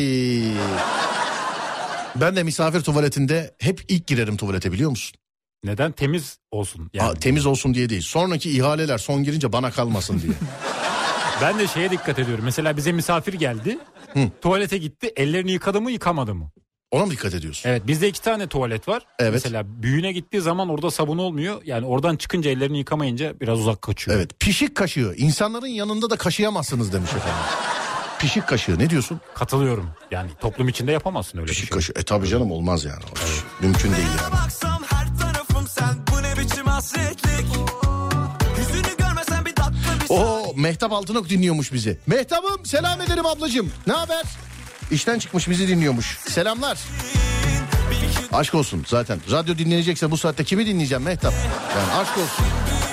Ben de misafir tuvaletinde hep ilk girerim tuvalete biliyor musun? Neden? Temiz olsun. Yani. Aa, temiz olsun diye değil. Sonraki ihaleler son girince bana kalmasın diye. Ben de şeye dikkat ediyorum. Mesela bize misafir geldi. Hı. Tuvalete gitti. Ellerini yıkadı mı yıkamadı mı? Ona mı dikkat ediyorsun? Evet, bizde iki tane tuvalet var. Evet. Mesela büyüğüne gittiği zaman orada sabun olmuyor. Yani oradan çıkınca ellerini yıkamayınca biraz uzak kaçıyor. Evet, pişik kaşığı. İnsanların yanında da kaşıyamazsınız demiş efendim. Pişik kaşığı ne diyorsun? Katılıyorum. Yani toplum içinde yapamazsın öyle Pişik bir şey. kaşığı. E tabii canım, olmaz yani. Evet. Mümkün değil yani. Baksam her tarafım sen, bu ne biçim hasretlik. Yüzünü görmesen bir dakika bir Oo, Mehtap Altınok dinliyormuş bizi. Mehtap'ım, selam ederim ablacığım. Ne haber? İşten çıkmış, bizi dinliyormuş. Selamlar. Aşk olsun zaten. Radyo dinlenecekse bu saatte kimi dinleyeceğim Mehtap? Yani aşk olsun.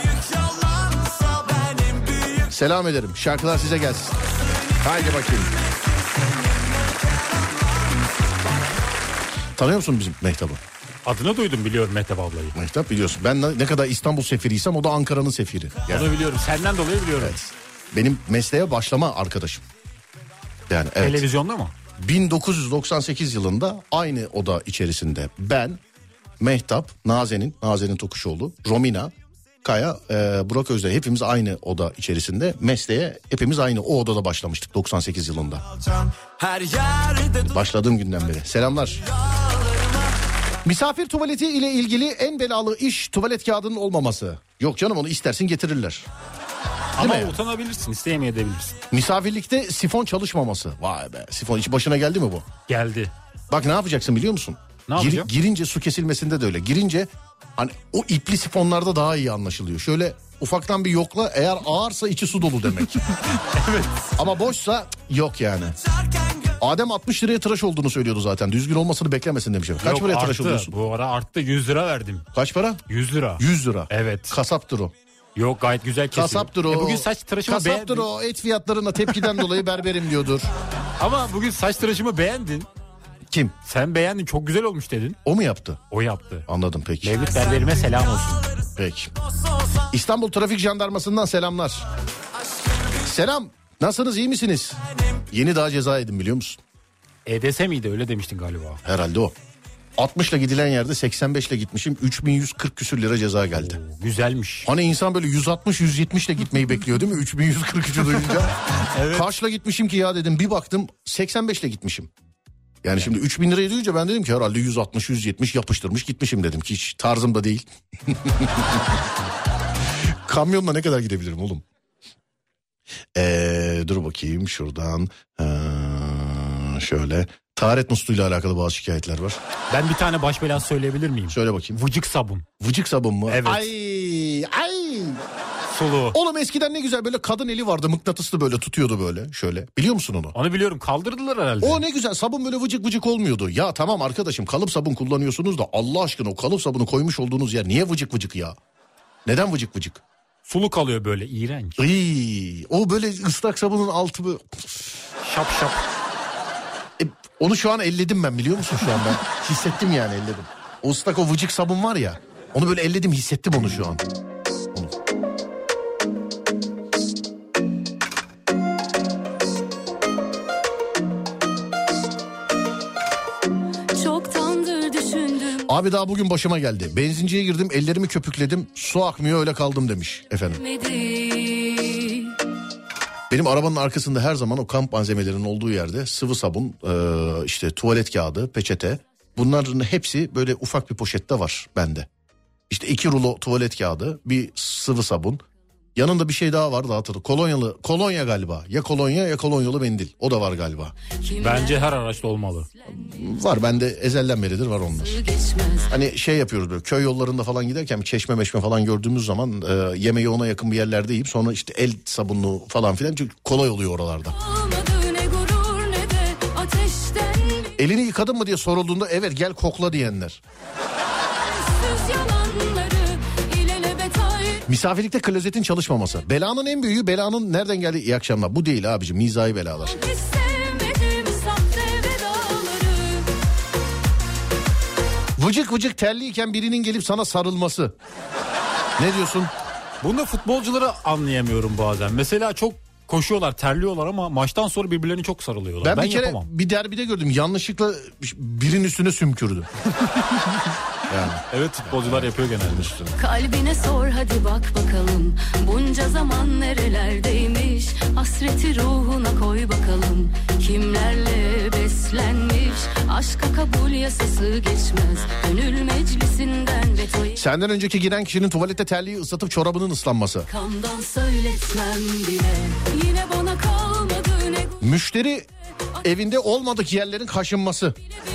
Selam ederim. Şarkılar size gelsin. Haydi bakayım. Tanıyor musun bizim Mehtap'ı? Adını duydum, biliyorum Mehtap ablayı. Mehtap biliyorsun. Ben ne kadar İstanbul sefiriysem o da Ankara'nın sefiri. Yani. Onu biliyorum. Senden dolayı biliyorum. Evet. Benim mesleğe başlama arkadaşım. Yani evet. Televizyonda mı? bin dokuz yüz doksan sekiz yılında aynı oda içerisinde ben, Mehtap, Nazen'in, Nazen'in Tokuşoğlu, Romina, Kaya, e, Burak Özde hepimiz aynı oda içerisinde mesleğe hepimiz aynı o odada başlamıştık doksan sekiz yılında. her yerde Başladığım günden beri. Selamlar. Misafir tuvaleti ile ilgili en belalı iş tuvalet kağıdının olmaması. Yok canım, onu istersin getirirler. Ama mi? utanabilirsin, isteyemeyebilirsin. Misafirlikte sifon çalışmaması. Vay be, sifon hiç başına geldi mi bu? Geldi. Bak ne yapacaksın biliyor musun? Ne yapacağım? Girince su kesilmesinde de öyle. Girince hani o ipli sifonlarda daha iyi anlaşılıyor. Şöyle ufaktan bir yokla, eğer ağırsa içi su dolu demek. Evet. Ama boşsa yok yani. Adem altmış liraya tıraş olduğunu söylüyordu zaten. Düzgün olmasını beklemesin demiş. Kaç Yok, paraya arttı. tıraş oluyorsun? Bu ara arttı, yüz lira verdim. Kaç para? yüz lira. yüz lira. Evet. Kasaptır o. Yok, gayet güzel kesiyor. Kasaptır o. E bugün saç tıraşımı Kasaptır beğendin. o. Et fiyatlarına tepkiden dolayı berberim diyordur. Ama bugün saç tıraşımı beğendin. Kim? Sen beğendin, çok güzel olmuş dedin. O mu yaptı? O yaptı. Anladım peki. Mevlüt berberime selam olsun. Peki. İstanbul Trafik Jandarması'ndan selamlar. Selam. Nasılsınız, iyi misiniz? Yeni daha ceza yedim biliyor musun? E D S miydi, öyle demiştin galiba. Herhalde o. altmışla gidilen yerde seksen beşle gitmişim. üç bin yüz kırk küsür lira ceza geldi. Oo, güzelmiş. Hani insan böyle yüz altmış yüz yetmişle gitmeyi bekliyor değil mi? üç bin yüz kırk üçü duyunca. Evet. Kaçla gitmişim ki ya dedim. Bir baktım seksen beşle gitmişim. Yani evet. Şimdi üç bin lirayı duyunca ben dedim ki herhalde yüz altmış yüz yetmiş yapıştırmış gitmişim dedim ki hiç tarzım da değil. Kamyonla ne kadar gidebilirim oğlum? Ee, dur bakayım şuradan. Ee, şöyle. Taharet musluğuyla alakalı bazı şikayetler var. Ben bir tane baş belası söyleyebilir miyim? Söyle bakayım. Vıcık sabun. Vıcık sabun mu? Evet. Ay, ay. Sulu. Oğlum eskiden ne güzel böyle kadın eli vardı, mıknatıslı böyle tutuyordu böyle şöyle. Biliyor musun onu? Onu biliyorum, kaldırdılar herhalde. O ne güzel, sabun böyle vıcık vıcık olmuyordu. Ya tamam arkadaşım, kalıp sabun kullanıyorsunuz da Allah aşkına o kalıp sabunu koymuş olduğunuz yer niye vıcık vıcık ya? Neden vıcık vıcık? Sulu kalıyor böyle, iğrenç. Iy, o böyle ıslak sabunun altı böyle... Şap şap. E, onu şu an elledim ben, biliyor musun şu an ben? Hissettim yani, elledim. O ıslak o vıcık sabun var ya, onu böyle elledim, hissettim onu şu an. Onu. Çoktandır düşündüm. Abi daha bugün başıma geldi. Benzinciye girdim, ellerimi köpükledim, su akmıyor, öyle kaldım demiş efendim. Benim arabanın arkasında her zaman o kamp malzemelerinin olduğu yerde sıvı sabun, işte tuvalet kağıdı, peçete, bunların hepsi böyle ufak bir poşette var bende. İşte iki rulo tuvalet kağıdı, bir sıvı sabun. Yanında bir şey daha var, daha tadı. Kolonyalı, kolonya galiba. Ya kolonya ya kolonyalı mendil. O da var galiba. Bence her araçta olmalı. Var, bende ezelden beridir var onlar. Hani şey yapıyoruz böyle, köy yollarında falan giderken çeşme meşme falan gördüğümüz zaman e, yemeği ona yakın bir yerlerde yiyip sonra işte el sabunlu falan filan, çünkü kolay oluyor oralarda. Elini yıkadın mı diye sorulduğunda evet gel kokla diyenler. Misafirlikte klozetin çalışmaması. Belanın en büyüğü, belanın nereden geldiği, iyi akşamlar. Bu değil abicim, mizahi belalar. Vıcık vıcık terliyken birinin gelip sana sarılması. Ne diyorsun? Bunu futbolcuları anlayamıyorum bazen. Mesela çok koşuyorlar, terliyorlar ama maçtan sonra birbirlerini çok sarılıyorlar. Ben, Ben bir kere yapamam. bir derbide gördüm, yanlışlıkla birinin üstüne sümkürdü. Yani. Evet, futbolcular yapıyor genelde. Kalbine sor hadi bak bakalım, bunca zaman nerelerdeymiş, hasreti ruhuna koy bakalım, kimlerle beslenmiş, aşka kabul yasası geçmez, gönül meclisinden veto. Senden önceki giren kişinin tuvalette terliği ıslatıp çorabının ıslanması. Kandan söyletmem bile, yine bana kalmadı ne. Müşteri evinde olmadık yerlerin kaşınması.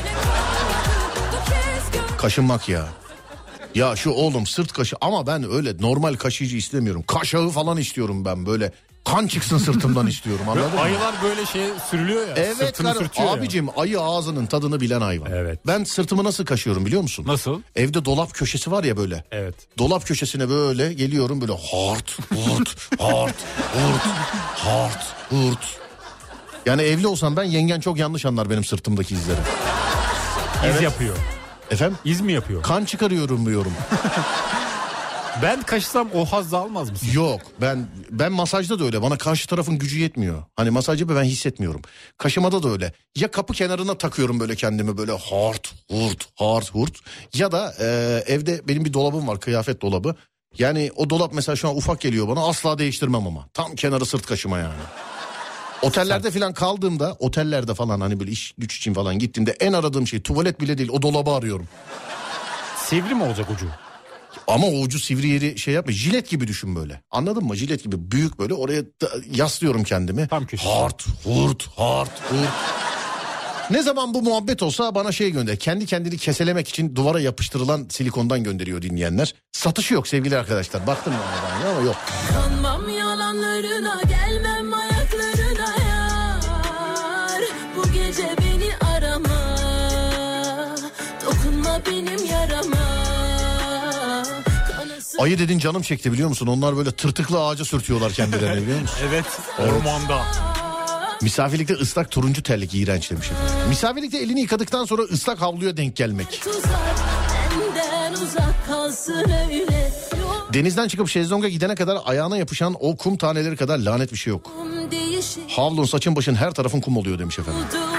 Kaşınmak ya. Ya şu oğlum sırt kaşı, ama ben öyle normal kaşıyıcı istemiyorum. Kaşağı falan istiyorum ben, böyle kan çıksın sırtımdan istiyorum, anladın mı? Ayılar böyle şey sürülüyor ya. Evet kar- abicim ya. Ayı ağzının tadını bilen hayvan. Evet. Ben sırtımı nasıl kaşıyorum biliyor musun? Nasıl? Evde dolap köşesi var ya böyle. Evet. Dolap köşesine böyle geliyorum, böyle hart hurt hart hurt hart hurt. Yani evli olsam ben, yengen çok yanlış anlar benim sırtımdaki izleri. İz Evet. yapıyor. Efendim? İz mi yapıyor? Kan çıkarıyorum diyorum. Ben kaşısam o hazzı almaz mısın? Yok, ben ben masajda da öyle. Bana karşı tarafın gücü yetmiyor. Hani masajı ben hissetmiyorum. Kaşımada da öyle. Ya kapı kenarına takıyorum böyle kendimi, böyle hart hurt hart hurt. Ya da e, evde benim bir dolabım var, kıyafet dolabı. Yani o dolap mesela şu an ufak geliyor bana, asla değiştirmem ama. Tam kenarı sırt kaşıma yani. Otellerde falan kaldığımda, otellerde falan hani böyle iş güç için falan gittiğimde en aradığım şey tuvalet bile değil, o dolabı arıyorum. Sivri mi olacak ucu? Ama o ucu sivri yeri şey yapma, jilet gibi düşün böyle. Anladın mı? Jilet gibi büyük, böyle oraya yaslıyorum kendimi. Tam köşesi. Hart hurt hart hurt. Ne zaman bu muhabbet olsa bana şey gönder. Kendi kendini keselemek için duvara yapıştırılan silikondan gönderiyor dinleyenler. Satışı yok sevgili arkadaşlar. Baktım ben ama yok. Kanmam yalanlarına, gelmem ayaklarına yar. Bu gece beni arama, dokunma benim yarama. Kanası... Ayı dedin canım çekti biliyor musun? Onlar böyle tırtıklı ağaca sürtüyorlar kendilerini biliyor musun? Evet, ormanda. Misafirlikte ıslak turuncu terlik iğrenç demiş efendim. Misafirlikte elini yıkadıktan sonra ıslak havluya denk gelmek. Denizden çıkıp şezlonga gidene kadar ayağına yapışan o kum taneleri kadar lanet bir şey yok. Havlun, saçın, başın, her tarafın kum oluyor demiş efendim.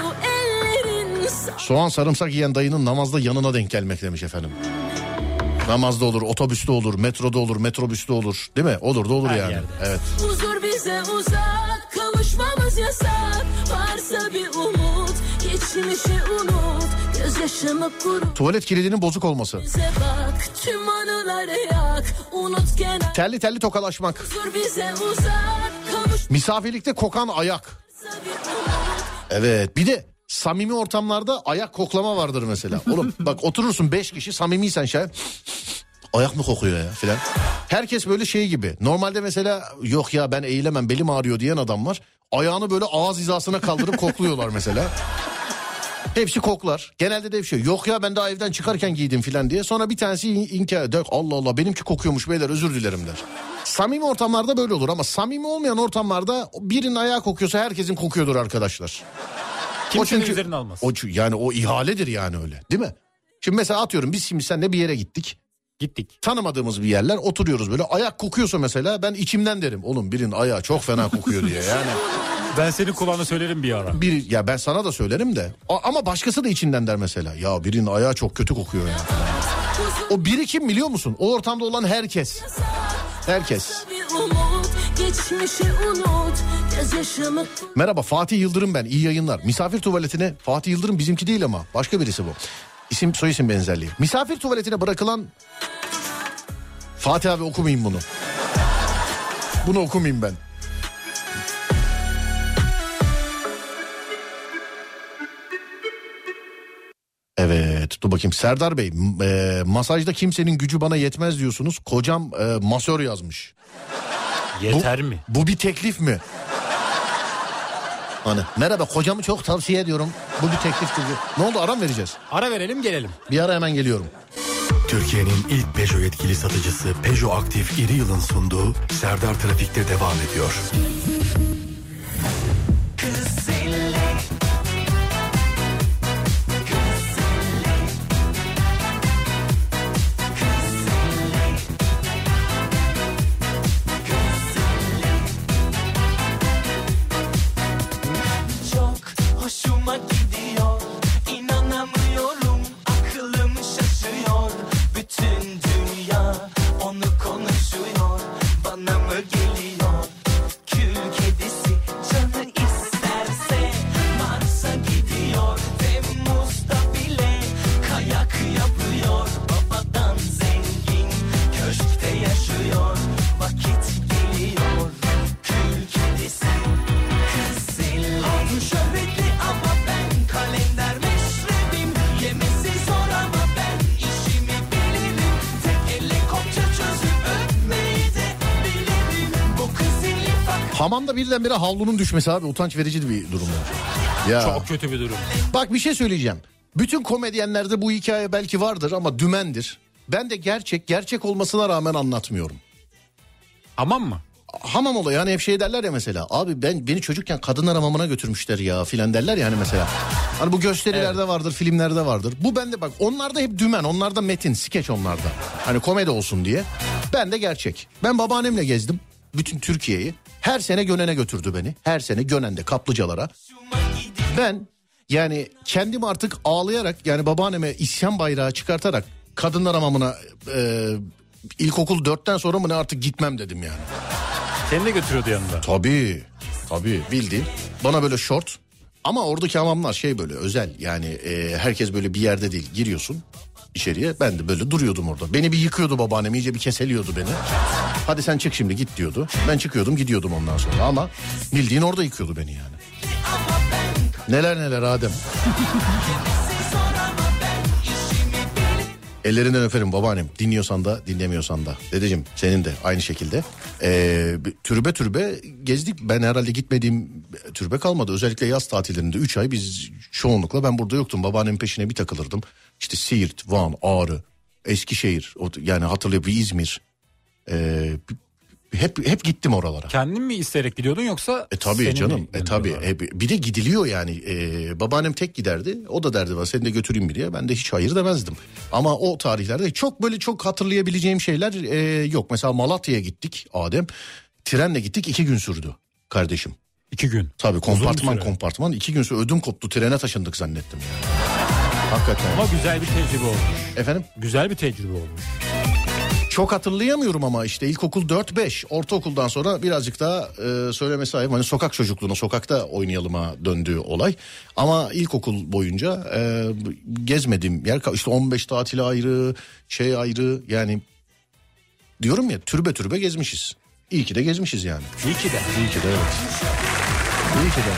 Soğan sarımsak yiyen dayının namazda yanına denk gelmek demiş efendim. Namazda olur, otobüste olur, metroda olur, metrobüste olur, değil mi? Olur da olur her yani. Yerde. Evet. Huzur bize uzak, kavuşmamız yasak. Varsa bir umut, geçmişi unut, gözyaşımı kurut. Tuvalet kilidinin bozuk olması. Bize bak, tüm anıları yak, unut genel. Terli terli tokalaşmak. Huzur bize uzak, kavuş... Misafirlikte kokan ayak. Evet, bir de samimi ortamlarda ayak koklama vardır mesela. Oğlum bak, oturursun beş kişi, samimiysen şayet, ayak mı kokuyor ya filan. Herkes böyle şey gibi. Normalde mesela yok ya ben eğilemem, belim ağrıyor diyen adam var. Ayağını böyle ağız hizasına kaldırıp kokluyorlar mesela. Hepsi koklar. Genelde de bir şey yok ya ben daha evden çıkarken giydim filan diye. Sonra bir tanesi inkar eder. Allah Allah benimki kokuyormuş beyler, özür dilerim der. Samimi ortamlarda böyle olur ama samimi olmayan ortamlarda birinin ayağı kokuyorsa herkesin kokuyordur arkadaşlar. Kimsenin o çünkü, üzerine almaz. O, yani o ihaledir yani, öyle değil mi? Şimdi mesela atıyorum biz şimdi seninle bir yere gittik. Gittik. Tanımadığımız bir yerler, oturuyoruz böyle, ayak kokuyorsa mesela ben içimden derim. Oğlum birinin ayağı çok fena kokuyor diye yani. Ben senin kulağına söylerim bir ara. Bir, ya ben sana da söylerim de ama başkası da içinden der mesela. Ya birinin ayağı çok kötü kokuyor ya. O biri kim biliyor musun? O ortamda olan herkes. Herkes. Merhaba, Fatih Yıldırım ben, iyi yayınlar. Misafir tuvaletine, Fatih Yıldırım bizimki değil ama başka birisi bu. İsim soyisim benzerliği. Misafir tuvaletine bırakılan... Fatih abi okumayayım bunu. Bunu okumayayım ben. Evet, dur bakayım. Serdar Bey, e, masajda kimsenin gücü bana yetmez diyorsunuz. Kocam e, masör yazmış. Yeter bu, mi? Bu bir teklif mi? Hani merhaba, kocamı çok tavsiye ediyorum. Bu bir teklif gibi. Ne oldu, ara mı vereceğiz? Ara verelim, gelelim. Bir ara hemen geliyorum. Türkiye'nin ilk Peugeot yetkili satıcısı Peugeot Aktif İri Yıl'ın sunduğu Serdar Trafik'te devam ediyor. Hoşuma gidiyor, inanamıyorum, aklım şaşıyor. Hamamda birdenbire havlunun düşmesi abi utanç verici bir durum. Ya. Çok kötü bir durum. Bak bir şey söyleyeceğim. Bütün komedyenlerde bu hikaye belki vardır ama dümendir. Ben de gerçek, gerçek olmasına rağmen anlatmıyorum. Hamam mı? Hamam olayı hani hep şey derler ya mesela. Abi ben beni çocukken kadınlar hamamına götürmüşler ya filan derler ya hani mesela. Hani bu gösterilerde evet. vardır, filmlerde vardır. Bu bende bak onlarda hep dümen, onlarda metin, skeç onlarda. Hani komedi olsun diye. Ben de gerçek. Ben babaannemle gezdim bütün Türkiye'yi. Her sene Gönen'e götürdü beni. Her sene Gönen'de kaplıcalara. Ben yani kendim artık ağlayarak yani babaanneme isyan bayrağı çıkartarak kadınlar hamamına e, ilkokul dörtten sonra mı ne artık gitmem dedim yani. Seni de götürüyordu yanında. Tabii tabii bildiğin bana böyle şort ama oradaki hamamlar şey böyle özel yani e, herkes böyle bir yerde değil giriyorsun içeriye ben de böyle duruyordum orada. Beni bir yıkıyordu babaannem iyice bir keseliyordu beni. Hadi sen çık şimdi git diyordu. Ben çıkıyordum gidiyordum ondan sonra ama bildiğin orada yıkıyordu beni yani. Neler neler Adem. Ellerinden öperim babaannem. Dinliyorsan da dinlemiyorsan da. Dedeciğim senin de aynı şekilde. Ee, türbe türbe gezdik. Ben herhalde gitmediğim türbe kalmadı. Özellikle yaz tatillerinde üç ay biz çoğunlukla ben burada yoktum. Babaannemin peşine bir takılırdım. İşte Siirt, Van, Ağrı, Eskişehir. Yani hatırlayıp İzmir. Ee, hep hep gittim oralara. Kendin mi isteyerek gidiyordun yoksa? E tabii canım. E tabii. E, bir de gidiliyor yani. E, babaannem tek giderdi. O da derdi bana seni de götüreyim mi diye. Ben de hiç hayır demezdim. Ama o tarihlerde çok böyle çok hatırlayabileceğim şeyler e, yok. Mesela Malatya'ya gittik Adem. Trenle gittik iki gün sürdü kardeşim. İki gün. Tabii kompartman kompartman iki gün sürdü. Ödüm koptu trene taşındık zannettim yani. Hakikaten. Ama güzel bir tecrübe olmuş. Efendim? Güzel bir tecrübe olmuş. Çok hatırlayamıyorum ama işte ilkokul dört beş ortaokuldan sonra birazcık daha e, söylemesi ayıp. Hani sokak çocukluğuna sokakta oynayalım'a döndüğü olay. Ama ilkokul boyunca e, gezmediğim yer işte on beş tatili ayrı şey ayrı yani diyorum ya türbe türbe gezmişiz. İyi ki de gezmişiz yani. İyi ki de. İyi ki de evet. İyi ki de.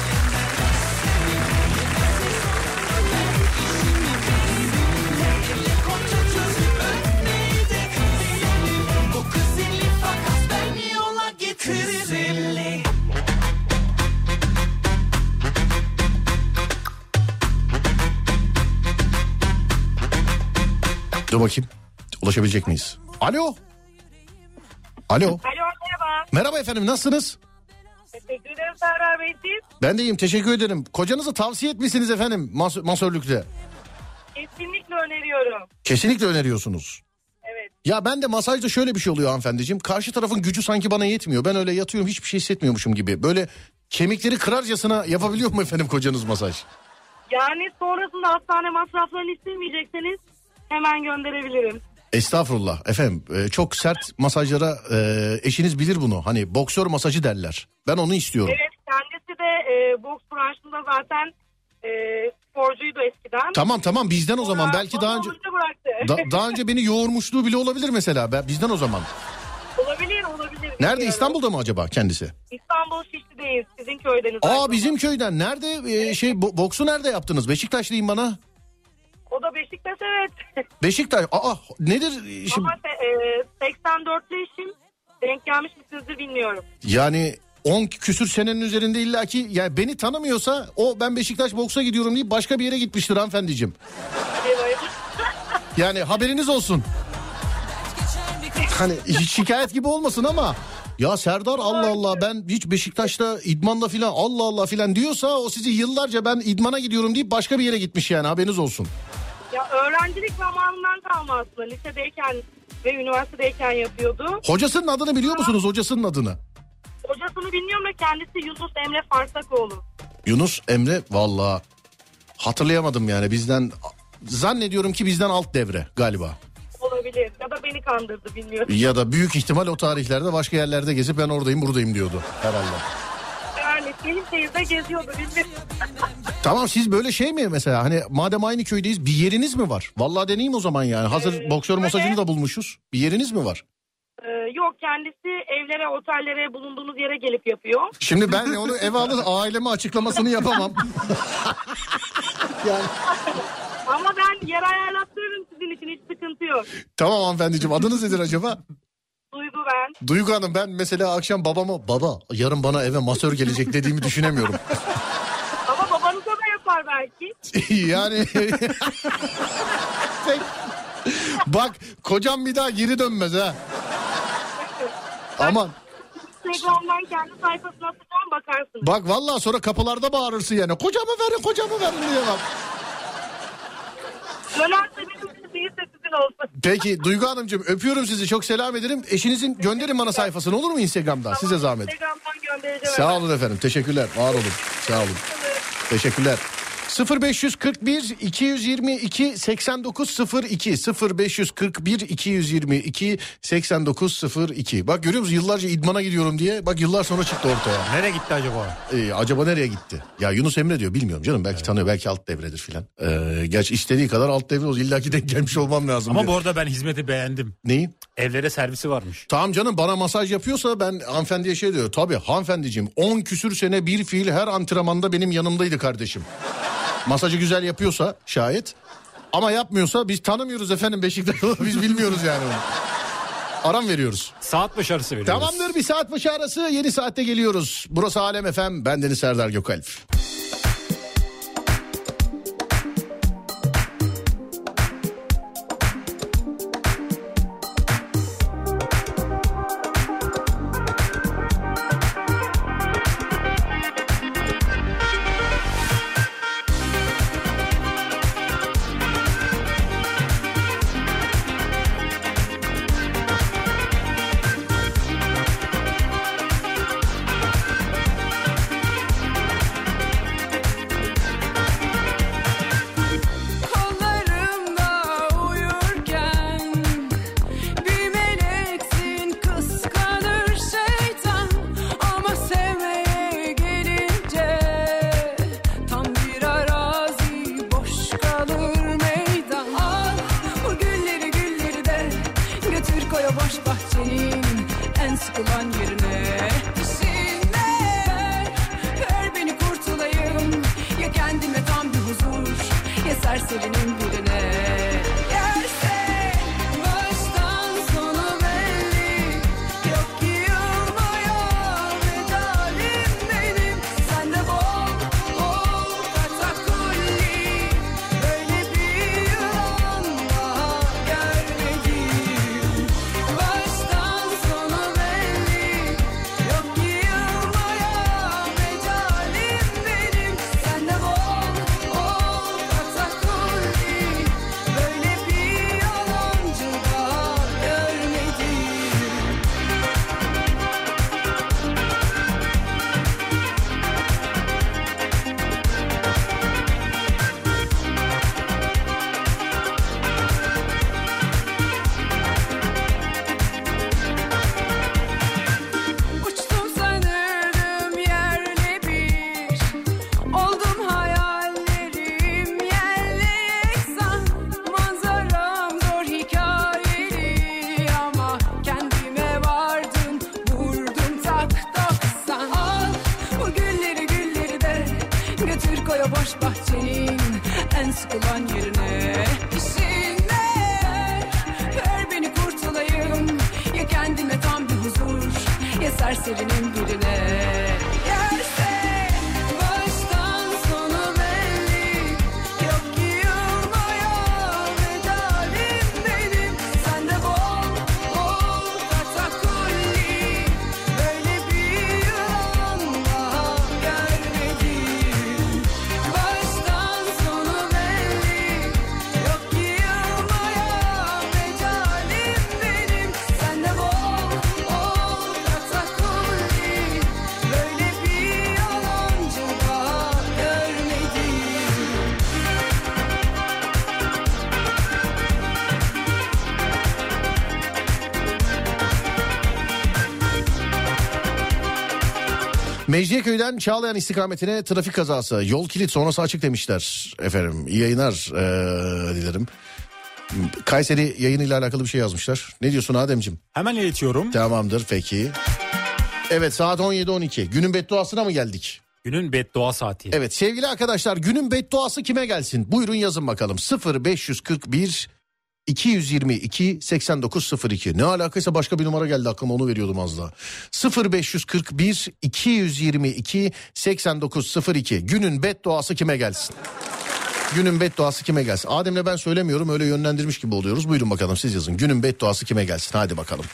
Dur bakayım. Ulaşabilecek miyiz? Alo. Alo. Alo merhaba. Merhaba efendim nasılsınız? Teşekkür ederim Serdar Bey siz. Ben de iyiyim teşekkür ederim. Kocanızı tavsiye etmişsiniz efendim mas- masörlükte. Kesinlikle öneriyorum. Kesinlikle öneriyorsunuz. Evet. Ya ben de masajda şöyle bir şey oluyor hanımefendiciğim. Karşı tarafın gücü sanki bana yetmiyor. Ben öyle yatıyorum hiçbir şey hissetmiyormuşum gibi. Böyle kemikleri kırarcasına yapabiliyor mu efendim kocanız masaj? Yani sonrasında hastane masraflarını istemeyecekseniz hemen gönderebilirim. Estağfurullah efendim e, çok sert masajlara e, eşiniz bilir bunu. Hani boksör masajı derler. Ben onu istiyorum. Evet kendisi de e, boks branşında zaten e, sporcuydu eskiden. Tamam tamam bizden o zaman. Sonra, belki daha önce da, daha önce beni yoğurmuşluğu bile olabilir mesela. Ben, bizden o zaman. Olabilir olabilir. Nerede bilmiyorum. İstanbul'da mı acaba kendisi? İstanbul Şişli'deyiz sizin köydeniz. Aa bizim köyden. Nerede e, şey bo- boksu nerede yaptınız? Beşiktaş diyeyim bana. O da Beşiktaş evet. Beşiktaş. Aa nedir? Şimdi... Ama e, seksen dörtlü eşim denk gelmiş misinizdir bilmiyorum. Yani on küsür senenin üzerinde illaki yani beni tanımıyorsa o ben Beşiktaş boksa gidiyorum deyip başka bir yere gitmiştir hanımefendiciğim. Evet. Yani haberiniz olsun. Hani hiç şikayet gibi olmasın ama ya Serdar Allah Allah ben hiç Beşiktaş'ta idmanda filan Allah Allah filan diyorsa o sizi yıllarca ben idmana gidiyorum deyip başka bir yere gitmiş yani haberiniz olsun. Ya öğrencilik zamanından kalma aslında. Lisedeyken ve üniversitedeyken yapıyordu. Hocasının adını biliyor musunuz hocasının adını? Hocasını bilmiyorum da kendisi Yunus Emre Farsakoğlu. Yunus Emre valla hatırlayamadım yani bizden zannediyorum ki bizden alt devre galiba. Olabilir ya da beni kandırdı bilmiyorum. Ya da büyük ihtimal o tarihlerde başka yerlerde gezip ben oradayım buradayım diyordu herhalde. Yani Şehirşehir'de geziyordu bilmiyorum. Tamam siz böyle şey mi mesela hani madem aynı köydeyiz bir yeriniz mi var? Vallahi deneyeyim o zaman yani hazır ee, boksör öyle. Masajını da bulmuşuz. Bir yeriniz mi var? Ee, yok kendisi evlere otellere bulunduğunuz yere gelip yapıyor. Şimdi ben onu eve alır aileme açıklamasını yapamam. yani. Ama ben yer ayarlattırırım sizin için hiç sıkıntı yok. Tamam hanımefendiciğim adınız nedir acaba? Duygu ben. Duygu Hanım, ben mesela akşam babama baba yarın bana eve masör gelecek dediğimi düşünemiyorum. Ama babanıza da yapar belki. Yani bak kocam bir daha geri dönmez ha. Aman. Instagram'dan kendi sayfasına atacağım, bakarsın. Bak vallahi sonra kapılarda bağırırsın yani. Kocamı verin, kocamı verin diye bak. Dönerse benim için değilse sizin olsun. Peki Duygu Hanımcığım, öpüyorum sizi, çok selam ederim. Eşinizin gönderin bana sayfasını, olur mu Instagram'dan? Tamam, size zahmet. Instagram'dan göndereceğim. Sağ olun efendim, teşekkürler, var olun, sağ olun. Teşekkürler. sıfır beş kırk bir iki yüz yirmi iki seksen dokuz sıfır iki sıfır beş kırk bir iki yüz yirmi iki seksen dokuz sıfır iki. Bak görüyor musun, yıllarca idmana gidiyorum diye, bak yıllar sonra çıktı ortaya. Nereye gitti acaba? Ee, acaba nereye gitti? Ya Yunus Emre diyor, bilmiyorum canım, belki evet. tanıyor, belki alt devredir filan. Ee, gerçi istediği kadar alt devre olsun, illaki denk gelmiş olmam lazım. Ama diye. bu arada ben hizmeti beğendim. Neyi? Evlere servisi varmış. Tamam canım, bana masaj yapıyorsa ben hanımefendiye şey diyor. Tabii hanımefendiciğim, on küsür sene bir fiil her antrenmanda benim yanımdaydı kardeşim. Masajı güzel yapıyorsa şayet, ama yapmıyorsa biz tanımıyoruz efendim Beşiktaş'ta, biz bilmiyoruz yani onu. Aram veriyoruz. Saat başı arası veriyoruz. Tamamdır, bir saat başı arası, yeni saatte geliyoruz. Burası Alem F M, bendeniz Serdar Gökalp. Mecidiyeköy'den Çağlayan istikametine trafik kazası. Yol kilit, sonrası açık demişler efendim. İyi yayınlar ee, dilerim. Kayseri yayınıyla alakalı bir şey yazmışlar. Ne diyorsun Ademciğim? Hemen iletiyorum. Tamamdır peki. Evet, saat on yedi on iki. Günün bedduasına mı geldik? Günün beddua saati. Evet sevgili arkadaşlar, günün bedduası kime gelsin? Buyurun yazın bakalım. sıfır beş kırk bir iki yüz yirmi iki seksen dokuz sıfır iki. Ne alakaysa başka bir numara geldi aklıma, onu veriyordum az daha. sıfır beş kırk bir iki yüz yirmi iki seksen dokuz sıfır iki. Günün bedduası kime gelsin? Günün bedduası kime gelsin? Adem'le ben söylemiyorum, öyle yönlendirmiş gibi oluyoruz. Buyurun bakalım, siz yazın. Günün bedduası kime gelsin? Hadi bakalım.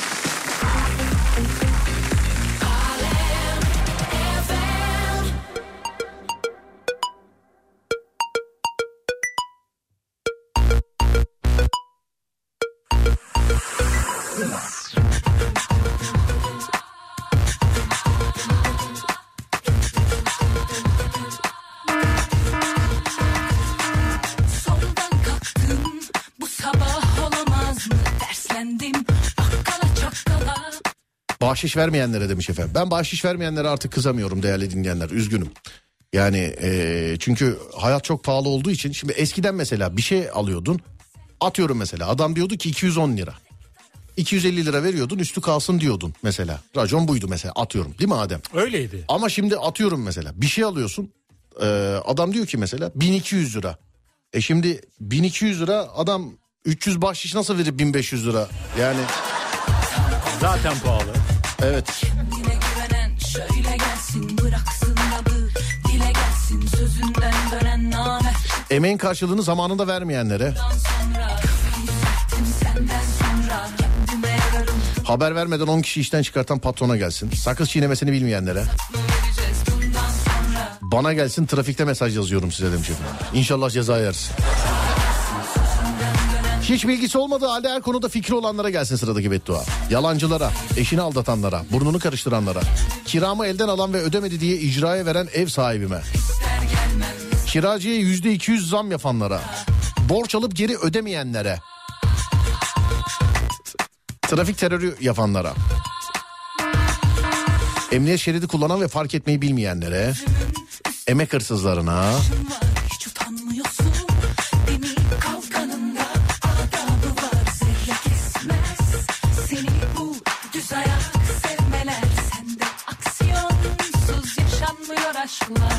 Bahşiş vermeyenlere demiş efendim. Ben bahşiş vermeyenlere artık kızamıyorum değerli dinleyenler. Üzgünüm. Yani e, çünkü hayat çok pahalı olduğu için. Şimdi eskiden mesela bir şey alıyordun. Atıyorum mesela adam diyordu ki iki yüz on lira. iki yüz elli lira veriyordun, üstü kalsın diyordun mesela. Racon buydu mesela, atıyorum, değil mi Adem? Öyleydi. Ama şimdi atıyorum mesela bir şey alıyorsun. E, adam diyor ki mesela bin iki yüz lira. E şimdi bin iki yüz lira adam üç yüz bahşiş nasıl verir bin beş yüz lira? Yani zaten pahalı. Evet. Güvenen şöyle gelsin, bıraksın adı, dile gelsin sözünden dönen namer. Emeğin karşılığını zamanında vermeyenlere. Haber vermeden on kişi işten çıkartan patrona gelsin. Sakız çiğnemesini bilmeyenlere. Bana gelsin, trafikte mesaj yazıyorum size demiş efendim. İnşallah ceza yersin. Hiç bilgisi olmadığı halde her konuda fikri olanlara gelsin sıradaki beddua. Yalancılara, eşini aldatanlara, burnunu karıştıranlara, kiramı elden alan ve ödemedi diye icraya veren ev sahibime, kiracıya yüzde iki yüz zam yapanlara, borç alıp geri ödemeyenlere, trafik terörü yapanlara, emniyet şeridi kullanan ve fark etmeyi bilmeyenlere, emek hırsızlarına, Hiç utanmıyorsun, demir kalkanında adabı var, zerre kesmez seni bu düz ayak sevmeler, sende aksiyonsuz yaşanmıyor aşklar.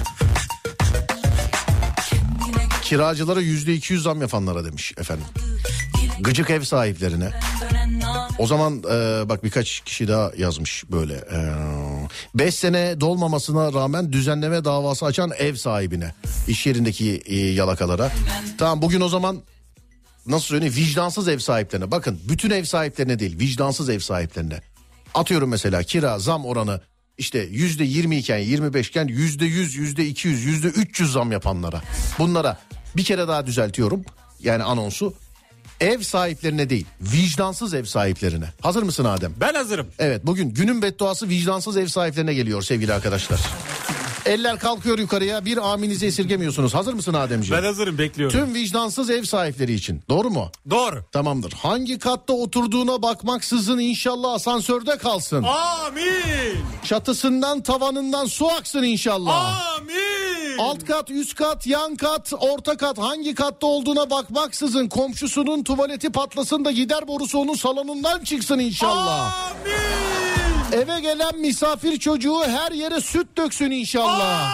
kiracılara yüzde iki yüz zam yapanlara demiş efendim. Gıcık ev sahiplerine. O zaman e, bak birkaç kişi daha yazmış böyle. Beş sene dolmamasına rağmen düzenleme davası açan ev sahibine. İş yerindeki e, yalakalara. Tamam, bugün o zaman nasıl söyleyeyim, vicdansız ev sahiplerine. Bakın, bütün ev sahiplerine değil, vicdansız ev sahiplerine. Atıyorum mesela kira zam oranı işte yüzde yirmi iken yirmi beş iken yüzde yüz, yüzde iki yüz, yüzde üç yüz zam yapanlara. Bunlara bir kere daha düzeltiyorum yani anonsu. Ev sahiplerine değil, vicdansız ev sahiplerine. Hazır mısın Adem? Ben hazırım. Evet, bugün günün bedduası vicdansız ev sahiplerine geliyor sevgili arkadaşlar. Eller kalkıyor yukarıya, bir aminizi esirgemiyorsunuz. Hazır mısın Ademciğim? Ben hazırım, bekliyorum. Tüm vicdansız ev sahipleri için. Doğru mu? Doğru. Tamamdır. Hangi katta oturduğuna bakmaksızın inşallah asansörde kalsın. Amin. Çatısından tavanından su aksın inşallah. Amin. Alt kat, üst kat, yan kat, orta kat, hangi katta olduğuna bakmaksızın komşusunun tuvaleti patlasın da gider borusu onun salonundan çıksın inşallah. Amin. Eve gelen misafir çocuğu her yere süt döksün inşallah.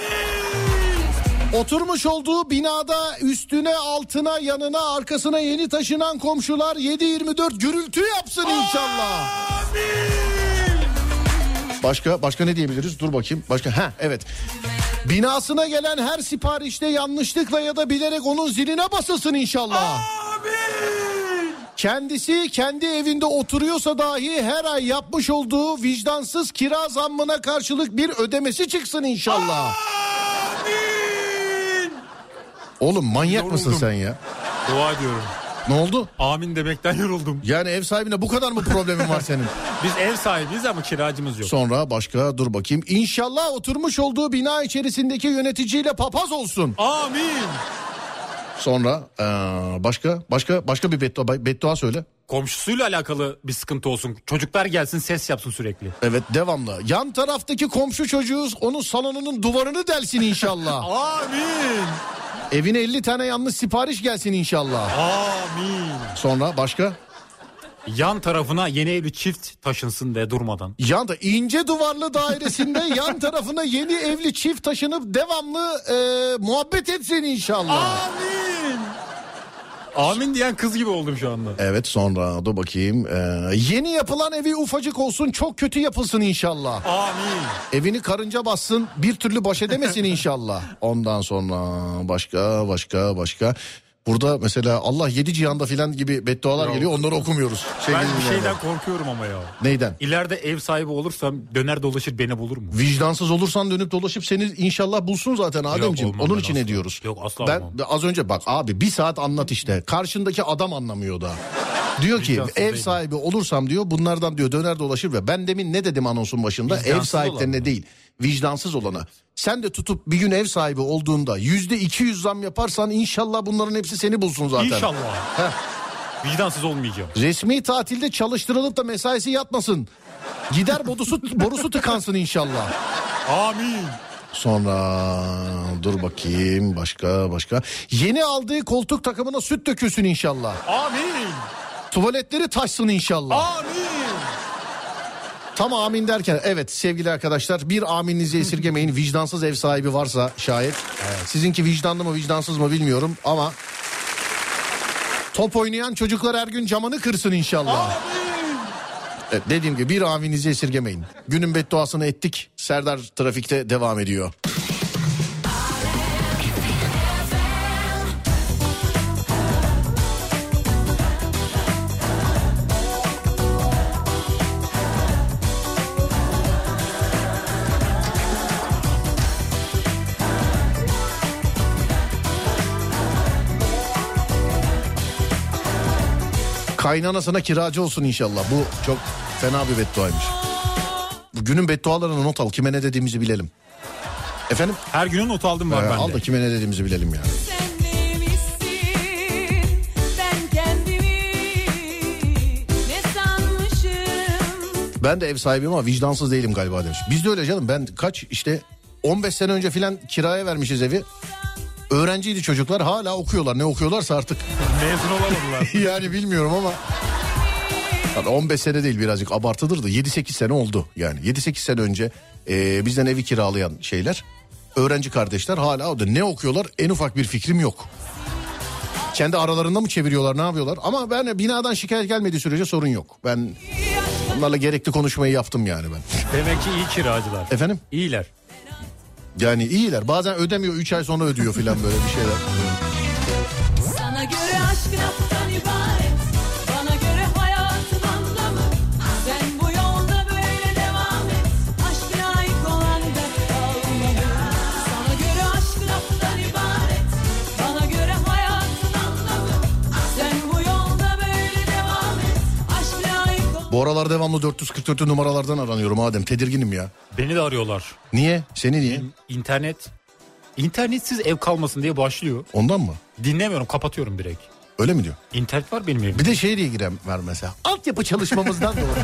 Amin. Oturmuş olduğu binada üstüne, altına, yanına, arkasına yeni taşınan komşular yedi yirmi dört gürültü yapsın inşallah. Amin. Başka başka ne diyebiliriz? Dur bakayım. Başka ha evet. Binasına gelen her siparişte yanlışlıkla ya da bilerek onun ziline basılsın inşallah. Amin. Kendisi kendi evinde oturuyorsa dahi her ay yapmış olduğu vicdansız kira zammına karşılık bir ödemesi çıksın inşallah. Amin. Oğlum manyak Yoruldum. mısın sen ya? Dua ediyorum. Ne oldu? Amin demekten yoruldum. Yani ev sahibine bu kadar mı problemin var senin? Biz ev sahibiyiz ama kiracımız yok. Sonra başka, dur bakayım. İnşallah oturmuş olduğu bina içerisindeki yöneticiyle papaz olsun. Amin. Sonra ee, başka başka başka bir beddua, beddua söyle. Komşusuyla alakalı bir sıkıntı olsun. Çocuklar gelsin, ses yapsın sürekli. Evet, devamlı. Yan taraftaki komşu çocuğu onun salonunun duvarını delsin inşallah. Amin. Evine elli tane yanlış sipariş gelsin inşallah. Amin. Sonra başka? Yan tarafına yeni evli çift taşınsın de durmadan. Yan da ince duvarlı dairesinde yan tarafına yeni evli çift taşınıp devamlı e, muhabbet etsin inşallah. Amin. Amin diyen kız gibi oldum şu anda. Evet, sonra dur bakayım. Ee, yeni yapılan evi ufacık olsun, çok kötü yapılsın inşallah. Amin. Evini karınca bassın, bir türlü baş edemesin inşallah. Ondan sonra başka başka başka. Burada mesela Allah yedi cihanda filan gibi beddualar Bravo. geliyor, onları okumuyoruz. Ben bir şeyden korkuyorum ama ya. Neyden? İleride ev sahibi olursam döner dolaşır beni bulur mu? Vicdansız olursan dönüp dolaşıp seni inşallah bulsun zaten Ademciğim. olmam Onun ben için asla. ediyoruz. Yok, asla Ben olmam. az önce bak abi bir saat anlat işte. Karşındaki adam anlamıyor da. Diyor ki Vicdansız ev değilim. sahibi olursam diyor bunlardan diyor döner dolaşır ve ben demin ne dedim anonsun başında? Vicdansız Ev sahiplerine olana. değil, vicdansız olana. Sen de tutup bir gün ev sahibi olduğunda yüzde iki yüz zam yaparsan inşallah bunların hepsi seni bulsun zaten. İnşallah. Heh. Vicdansız olmayacağım. Resmi tatilde çalıştırılıp da mesaisi yatmasın. Gider borusu, borusu tıkansın inşallah. Amin. Sonra dur bakayım başka başka. Yeni aldığı koltuk takımına süt dökülsün inşallah. Amin. Tuvaletleri taşsın inşallah. Amin. Tam amin derken evet sevgili arkadaşlar bir amininizi esirgemeyin. Vicdansız ev sahibi varsa şayet. Evet. Sizinki vicdanlı mı vicdansız mı bilmiyorum ama top oynayan çocuklar her gün camını kırsın inşallah. Amin. Evet, dediğim gibi bir amininizi esirgemeyin. Günün bedduasını ettik. Serdar Trafik'te devam ediyor. Kaynanasına kiracı olsun inşallah. Bu çok fena bir bedduaymış. Günün beddualarını not al. Kime ne dediğimizi bilelim. Efendim? Her günün not aldım var ee, bende. Al da kime ne dediğimizi bilelim yani. Ben de ev sahibiyim ama vicdansız değilim galiba demiş. Biz de öyle canım. Ben kaç işte on beş sene önce filan kiraya vermişiz evi. Öğrenciydi çocuklar, hala okuyorlar. Ne okuyorlarsa artık. Mezun olamadılar. Yani bilmiyorum ama. Yani on beş sene değil, birazcık abartıdır da yedi sekiz sene oldu. Yani yedi sekiz sene önce e, bizden evi kiralayan şeyler, öğrenci kardeşler hala orada. Ne okuyorlar en ufak bir fikrim yok. Kendi aralarında mı çeviriyorlar, ne yapıyorlar? Ama ben binadan şikayet gelmediği sürece sorun yok. Ben onlarla gerekli konuşmayı yaptım yani ben. Demek ki iyi kiracılar. Efendim? İyiler. Yani iyiler. Bazen ödemiyor, üç ay sonra ödüyor filan böyle bir şeyler. Sana göre aşk laftan ibaret, bana göre hayatın anlamı. Sen bu yolda böyle devam et, aşkına layık olan da kalmalı. Sana göre aşk laftan ibaret, bana göre hayatın anlamı. Sen bu yolda böyle devam et, aşkına layık olan... Bu aralar devamlı dört yüz kırk dört numaralardan aranıyorum Adem. Tedirginim ya. Beni de arıyorlar. Niye? Seni niye? İnternet. İnternetsiz ev kalmasın diye başlıyor. Ondan mı? Dinlemiyorum, kapatıyorum direkt. Öyle mi diyor? İnternet var benim evimde. Bir de şey diye giren var mesela. Altyapı çalışmamızdan dolayı.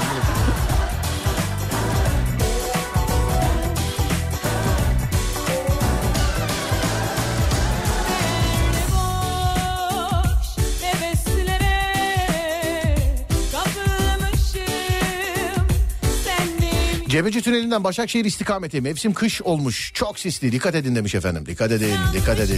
Cebeci Tüneli'nden Başakşehir istikameti mevsim kış olmuş. Çok sisli, dikkat edin demiş efendim. Dikkat edin, dikkat edin.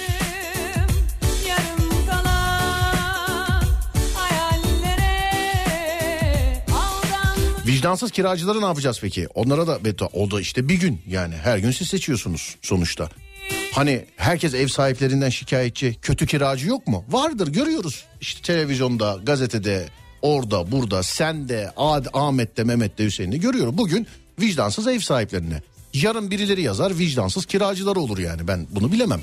Vicdansız kiracıları ne yapacağız peki? Onlara da beddua. O da işte bir gün yani. Her gün siz seçiyorsunuz sonuçta. Hani herkes ev sahiplerinden şikayetçi, kötü kiracı yok mu? Vardır, görüyoruz. İşte televizyonda, gazetede, orada, burada, sen de, Ad, Ahmet de, Mehmet de, Hüseyin de görüyorum. Bugün vicdansız ev sahiplerine. Yarın birileri yazar, vicdansız kiracıları olur yani. Ben bunu bilemem.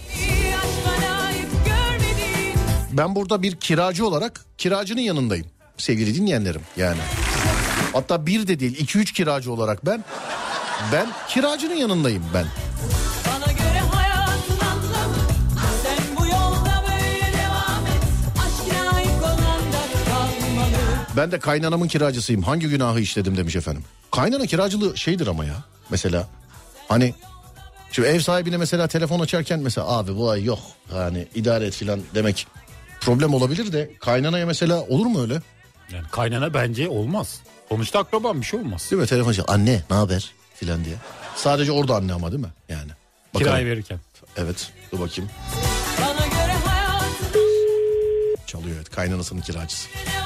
Ben burada bir kiracı olarak kiracının yanındayım. Sevgili dinleyenlerim yani. Hatta bir de değil, iki üç kiracı olarak ben, ben kiracının yanındayım ben. Bana göre hayatın anlamı, sen bu yolda böyle devam et, aşkına layık olan da kalmalı. Ben de kaynanamın kiracısıyım. Hangi günahı işledim demiş efendim. Kaynana kiracılığı şeydir ama ya. Mesela hani şimdi ev sahibine mesela telefon açarken mesela abi bu ay yok. Hani idare et filan demek problem olabilir de kaynanaya mesela olur mu öyle? Yani kaynana bence olmaz. Sonuçta akraban, bir şey olmaz. Değil mi? Telefon açıyor. Anne ne haber filan diye. Sadece orada anne ama değil mi? Yani. Bakalım. Kirayı verirken. Evet. Dur bakayım. Bana göre hayatın Çalıyor evet. Kaynanasının kiracısı.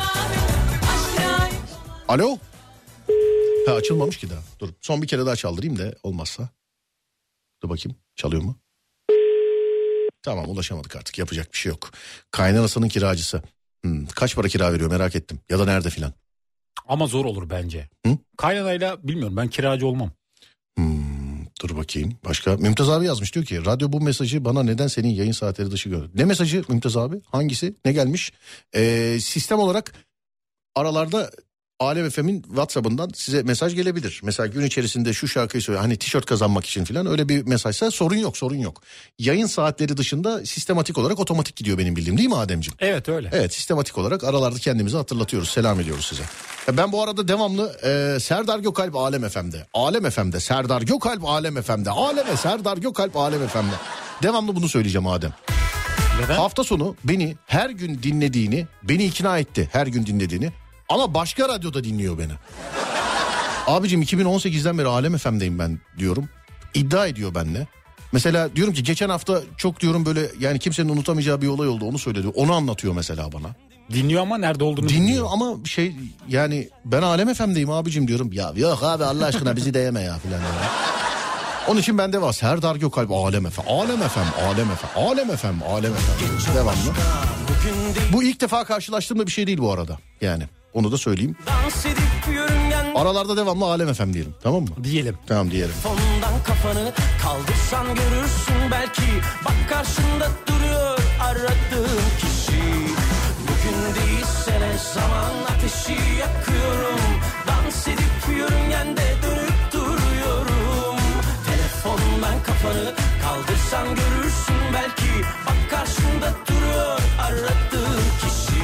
Alo. Ha, açılmamış ki daha. Dur son bir kere daha çaldırayım da olmazsa. Dur bakayım çalıyor mu? Tamam ulaşamadık artık yapacak bir şey yok. Kaynanasının kiracısı. Hmm, kaç para kira veriyor merak ettim. Ya da nerede filan. Ama zor olur bence. Hı? Kaynanayla bilmiyorum ben kiracı olmam. Hmm, dur bakayım. Başka Mümtaz abi yazmış diyor ki radyo bu mesajı bana neden senin yayın saatleri dışı gönder. Ne mesajı Mümtaz abi? Hangisi? Ne gelmiş? Ee, sistem olarak aralarda Alem F M'in WhatsApp'ından size mesaj gelebilir. Mesela gün içerisinde şu şarkıyı söyle hani tişört kazanmak için falan öyle bir mesajsa sorun yok sorun yok. Yayın saatleri dışında sistematik olarak otomatik gidiyor benim bildiğim değil mi Ademciğim? Evet öyle. Evet sistematik olarak aralarda kendimizi hatırlatıyoruz selam ediyoruz size. Ben bu arada devamlı e, Serdar Gökalp Alem F M'de. Alem F M'de Serdar Gökalp Alem F M'de. Aleme Serdar Gökalp Alem F M'de. Devamlı bunu söyleyeceğim Adem. Neden? Hafta sonu beni her gün dinlediğini beni ikna etti her gün dinlediğini. Ama başka radyoda dinliyor beni. Abicim iki bin on sekizden beri Alem F M'deyim ben diyorum. İddia ediyor benimle. Mesela diyorum ki geçen hafta çok diyorum böyle yani kimsenin unutamayacağı bir olay oldu onu söyledi. Onu anlatıyor mesela bana. Dinliyor ama nerede olduğunu Dinliyor bilmiyor. ama şey yani ben Alem F M'deyim abicim diyorum. Ya yok abi Allah aşkına bizi de yeme ya filan. Ya. Onun için bende var Serdar Gökalp Alem F M. Alem F M, Alem F M, Alem F M, Alem F M. Devamlı. Bu ilk defa karşılaştığımda bir şey değil bu arada. Yani onu da söyleyeyim. Aralarda devamlı Alem F M diyelim. Tamam mı? Diyelim. Tamam diyelim. Fondan kafanı kaldırsan görürsün belki. Bak karşında duruyor aradığın kişi. Bugün değilse ne zaman ateşi yakıyorum. Dans edip yörüngende dönüp duruyorum. Telefondan kafanı kaldırsan görürsün belki. Bak karşında duruyor aradığın kişi.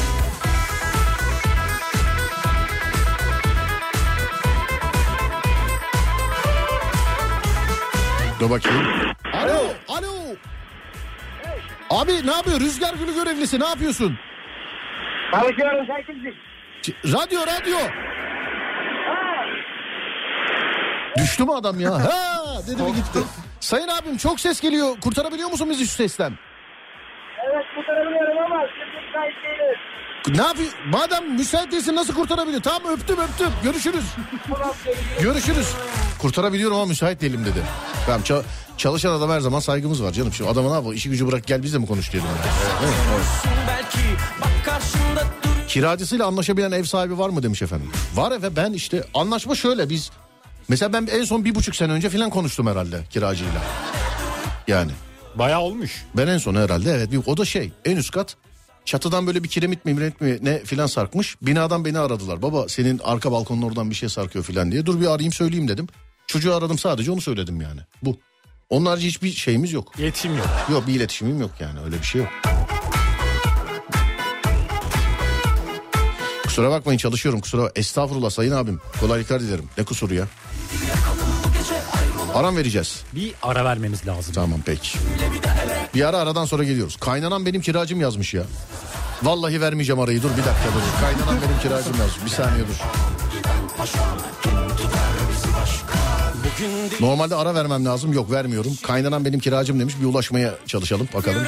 Dur bakayım. Alo, alo. Abi ne yapıyor? Rüzgar Gülü görevlisi ne yapıyorsun? Çalışıyorum sen kimsin? Radyo, radyo. Düştü mü adam ya? Ha dedi mi gitti. Sayın abim çok ses geliyor. Kurtarabiliyor musun bizi şu sesten? Evet kurtarabiliyorum ama şimdi müsait değilim. Ne yapıyor? Madem müsait değilsin nasıl kurtarabiliyor? Tamam öptüm öptüm. Görüşürüz. Görüşürüz. Kurtarabiliyorum ama müsait değilim dedi. Tamam ça- çalışan adam her zaman saygımız var canım. Şimdi adama ne yapalım? İşi gücü bırak gel biz de mi konuş diyelim. Yani. Evet, evet. Kiracısıyla anlaşabilen ev sahibi var mı demiş efendim. Var eve ben işte anlaşma şöyle biz. Mesela ben en son bir buçuk sene önce falan konuştum herhalde kiracıyla. Yani. Bayağı olmuş. Ben en son herhalde evet. O da şey en üst kat. Çatıdan böyle bir kiremit mi miremit mi ne filan sarkmış. Binadan beni aradılar. Baba senin arka balkonun oradan bir şey sarkıyor filan diye. Dur bir arayayım söyleyeyim dedim. Çocuğu aradım sadece onu söyledim yani. Bu. Onun harici hiçbir şeyimiz yok. İletişim yok. Yok bir iletişimim yok yani öyle bir şey yok. Kusura bakmayın çalışıyorum kusura bak. Estağfurullah sayın abim. Kolaylıklar dilerim. Ne kusuru ya? Aram vereceğiz. Bir ara vermemiz lazım. Tamam peki. Bir ara aradan sonra geliyoruz. Kaynanan benim kiracım yazmış ya. Vallahi vermeyeceğim arayı dur bir dakika dur. Kaynanan benim kiracım yazmış. Bir saniye dur. Normalde ara vermem lazım. Yok vermiyorum. Kaynanan benim kiracım demiş. Bir ulaşmaya çalışalım bakalım.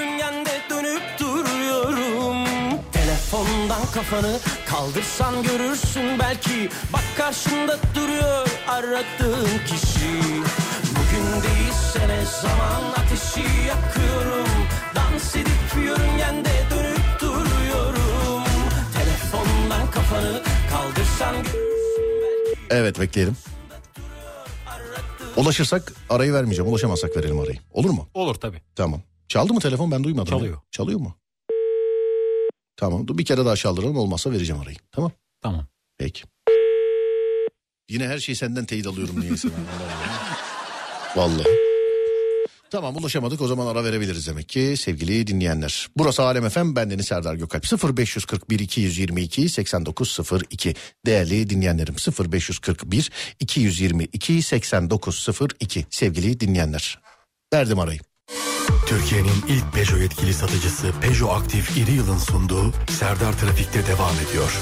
Telefondan kafanı kaldırsan görürsün belki. Bak karşında duruyor aradığın kişi. Bugün değilse ne zaman ateşi yakıyorum. Dans edip yörüngende dönüp duruyorum. Telefondan kafanı kaldırsan görürsün belki. Evet bekleyelim. Ulaşırsak arayı vermeyeceğim. Ulaşamazsak verelim arayı. Olur mu? Olur tabii. Tamam. Çaldı mı telefon ben duymadım. Çalıyor. Ya. Çalıyor mu? Tamam dur bir kere daha çaldıralım olmazsa vereceğim arayı. Tamam. Tamam. Peki. Yine her şeyi senden teyit alıyorum niyeyse. Vallahi. Tamam ulaşamadık o zaman ara verebiliriz demek ki sevgili dinleyenler. Burası Alem F M bendeniz Serdar Gökalp. sıfır beş kırk bir iki yüz yirmi iki seksen dokuz sıfır iki değerli dinleyenlerim sıfır beş kırk bir iki yüz yirmi iki seksen dokuz sıfır iki sevgili dinleyenler. Verdim arayı. Türkiye'nin ilk Peugeot yetkili satıcısı Peugeot Aktif İri Yıl'ın sunduğu Serdar Trafik'te devam ediyor.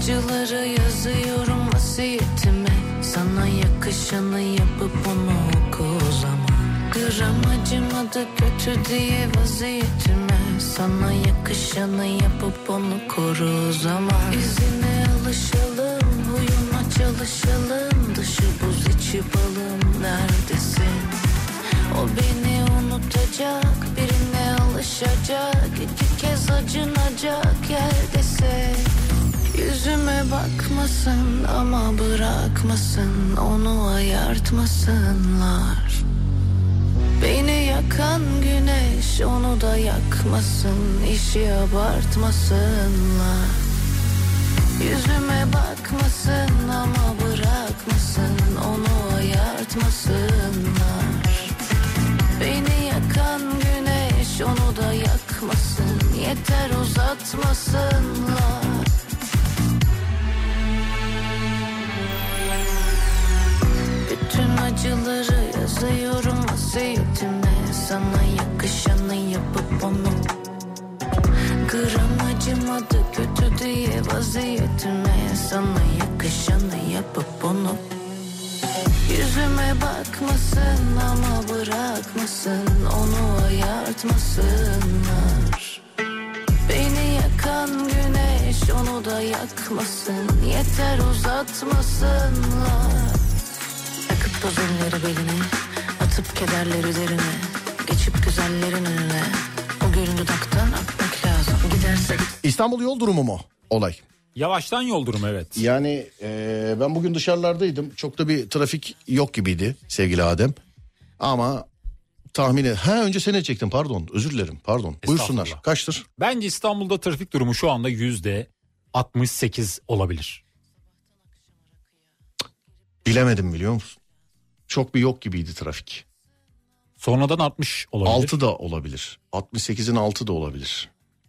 acıları yazıyorum vasiyetime. Sana yakışanı yapıp onu oku o zaman. Gram acımadı kötü diye vaziyetime. Sana yakışanı yapıp onu koru o zaman. İzine alışalım, huyuna çalışalım. Dışı buz içi balım, neredesin? O beni unutacak, birine alışacak. İki kez acınacak yerdesin. Yüzüme bakmasın ama bırakmasın, onu ayartmasınlar. Beni yakan güneş onu da yakmasın, işi abartmasınlar. Yüzüme bakmasın ama bırakmasın, onu ayartmasınlar. Beni yakan güneş onu da yakmasın, yeter uzatmasınlar. Bütün acıları yazıyorum vasiyetime. Sana yakışanı yapıp onu. Gram acımadı kötü diye vaziyetime. Sana yakışanı yapıp onu. Yüzüme bakmasın ama bırakmasın, onu ayartmasınlar. Beni yakan güneş onu da yakmasın, yeter uzatmasınlar. Yakıp toz elleri beline, atıp kederleri derine, geçip güzellerin önüne. O gölün dudaktan akmak lazım, giderse git. İstanbul yol durumu mu olay? Yavaştan yol durumu, evet. Yani e, ben bugün dışarılardaydım. Çok da bir trafik yok gibiydi sevgili Adem. Ama tahmini... Ha önce seni çektim, pardon, özür dilerim, pardon. Buyursunlar, kaçtır? Bence İstanbul'da trafik durumu şu anda yüzde altmış sekiz olabilir. Bilemedim, biliyor musun? Çok bir yok gibiydi trafik. Sonradan altmış olabilir. altı da olabilir. altmış sekizin altı da olabilir.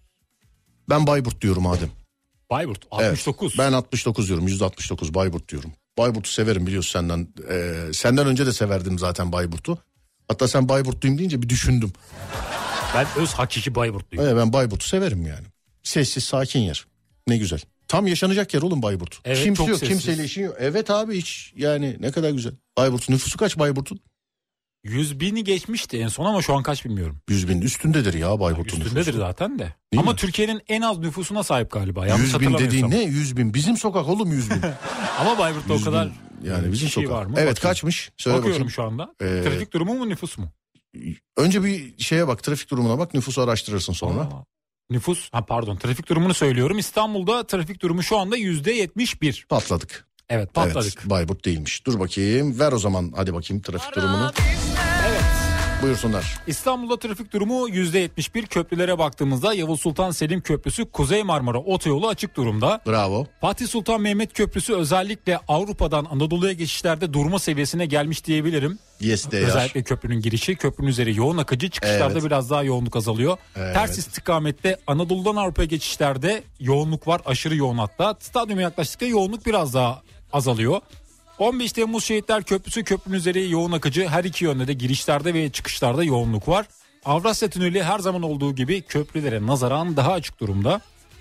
Ben Bayburt diyorum Adem. Bayburt altmış dokuz. Evet, ben altmış dokuz diyorum, yüzde altmış dokuz Bayburt diyorum. Bayburt'u severim biliyorsun senden. Ee, senden önce de severdim zaten Bayburt'u. Hatta sen Bayburtluyum deyince bir düşündüm. Ben öz hakiki Bayburtluyum. Evet, ben Bayburt'u severim yani. Sessiz, sakin yer. Ne güzel. Tam yaşanacak yer oğlum Bayburt. Evet, kimse çok yok, sessiz. kimseyle işin yok. Evet abi, hiç yani ne kadar güzel. Bayburt'un nüfusu kaç Bayburt'un? yüz bini geçmişti en son ama şu an kaç bilmiyorum. yüz bin üstündedir ya Bayburt'un nüfusu. Üstündedir zaten de. Değil ama mi? Türkiye'nin en az nüfusuna sahip galiba. Yanlış yüz bin dediğin hatırlamıyorsam. ne? yüz bin. Bizim sokak oğlum yüz bin. Ama Bayburt'ta o kadar yani bizim kişi sokak. var mı? Evet, Bakayım. kaçmış? Söyle Bakıyorum bakayım. şu anda. Ee, Trafik durumu mu nüfus mu? Önce bir şeye bak, trafik durumuna bak, nüfusu araştırırsın sonra. Aa, nüfus, ha pardon, trafik durumunu söylüyorum. İstanbul'da trafik durumu şu anda yüzde yetmiş bir. Patladık. Evet, patladık. Evet, Bayburt değilmiş. Dur bakayım, ver o zaman hadi bakayım trafik durumunu. Evet. Buyursunlar. İstanbul'da trafik durumu yüzde yetmiş bir. Köprülere baktığımızda Yavuz Sultan Selim Köprüsü Kuzey Marmara Otoyolu açık durumda. Bravo. Fatih Sultan Mehmet Köprüsü özellikle Avrupa'dan Anadolu'ya geçişlerde durma seviyesine gelmiş diyebilirim. Yes, they Özellikle are. köprünün girişi, köprünün üzeri yoğun akıcı, çıkışlarda Evet. biraz daha yoğunluk azalıyor. Evet. Ters istikamette Anadolu'dan Avrupa'ya geçişlerde yoğunluk var, aşırı yoğun hatta. Stadyuma yaklaştıkça yoğunluk biraz daha azalıyor. on beş Temmuz Şehitler Köprüsü, köprünün üzeri yoğun akıcı, her iki yönde de girişlerde ve çıkışlarda yoğunluk var. Avrasya Tüneli her zaman olduğu gibi köprülere nazaran daha açık durumda.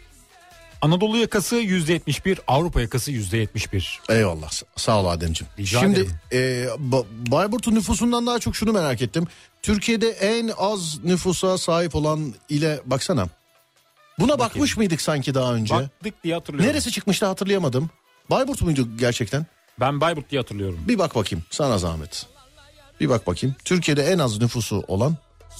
Anadolu yakası yüzde yetmiş bir, Avrupa yakası yüzde yetmiş bir. Eyvallah, sağ ol Ademciğim. Rica Şimdi ederim. e, Ba- Bayburt'un nüfusundan daha çok şunu merak ettim. Türkiye'de en az nüfusa sahip olan ile baksana. Buna bakmış mıydık sanki daha önce? Baktık diye hatırlıyorum. Neresi çıkmıştı hatırlayamadım. Bayburt muydu gerçekten? Ben Bayburt diye hatırlıyorum. Bir bak bakayım, sana zahmet. Bir bak bakayım. Türkiye'de en az nüfusu olan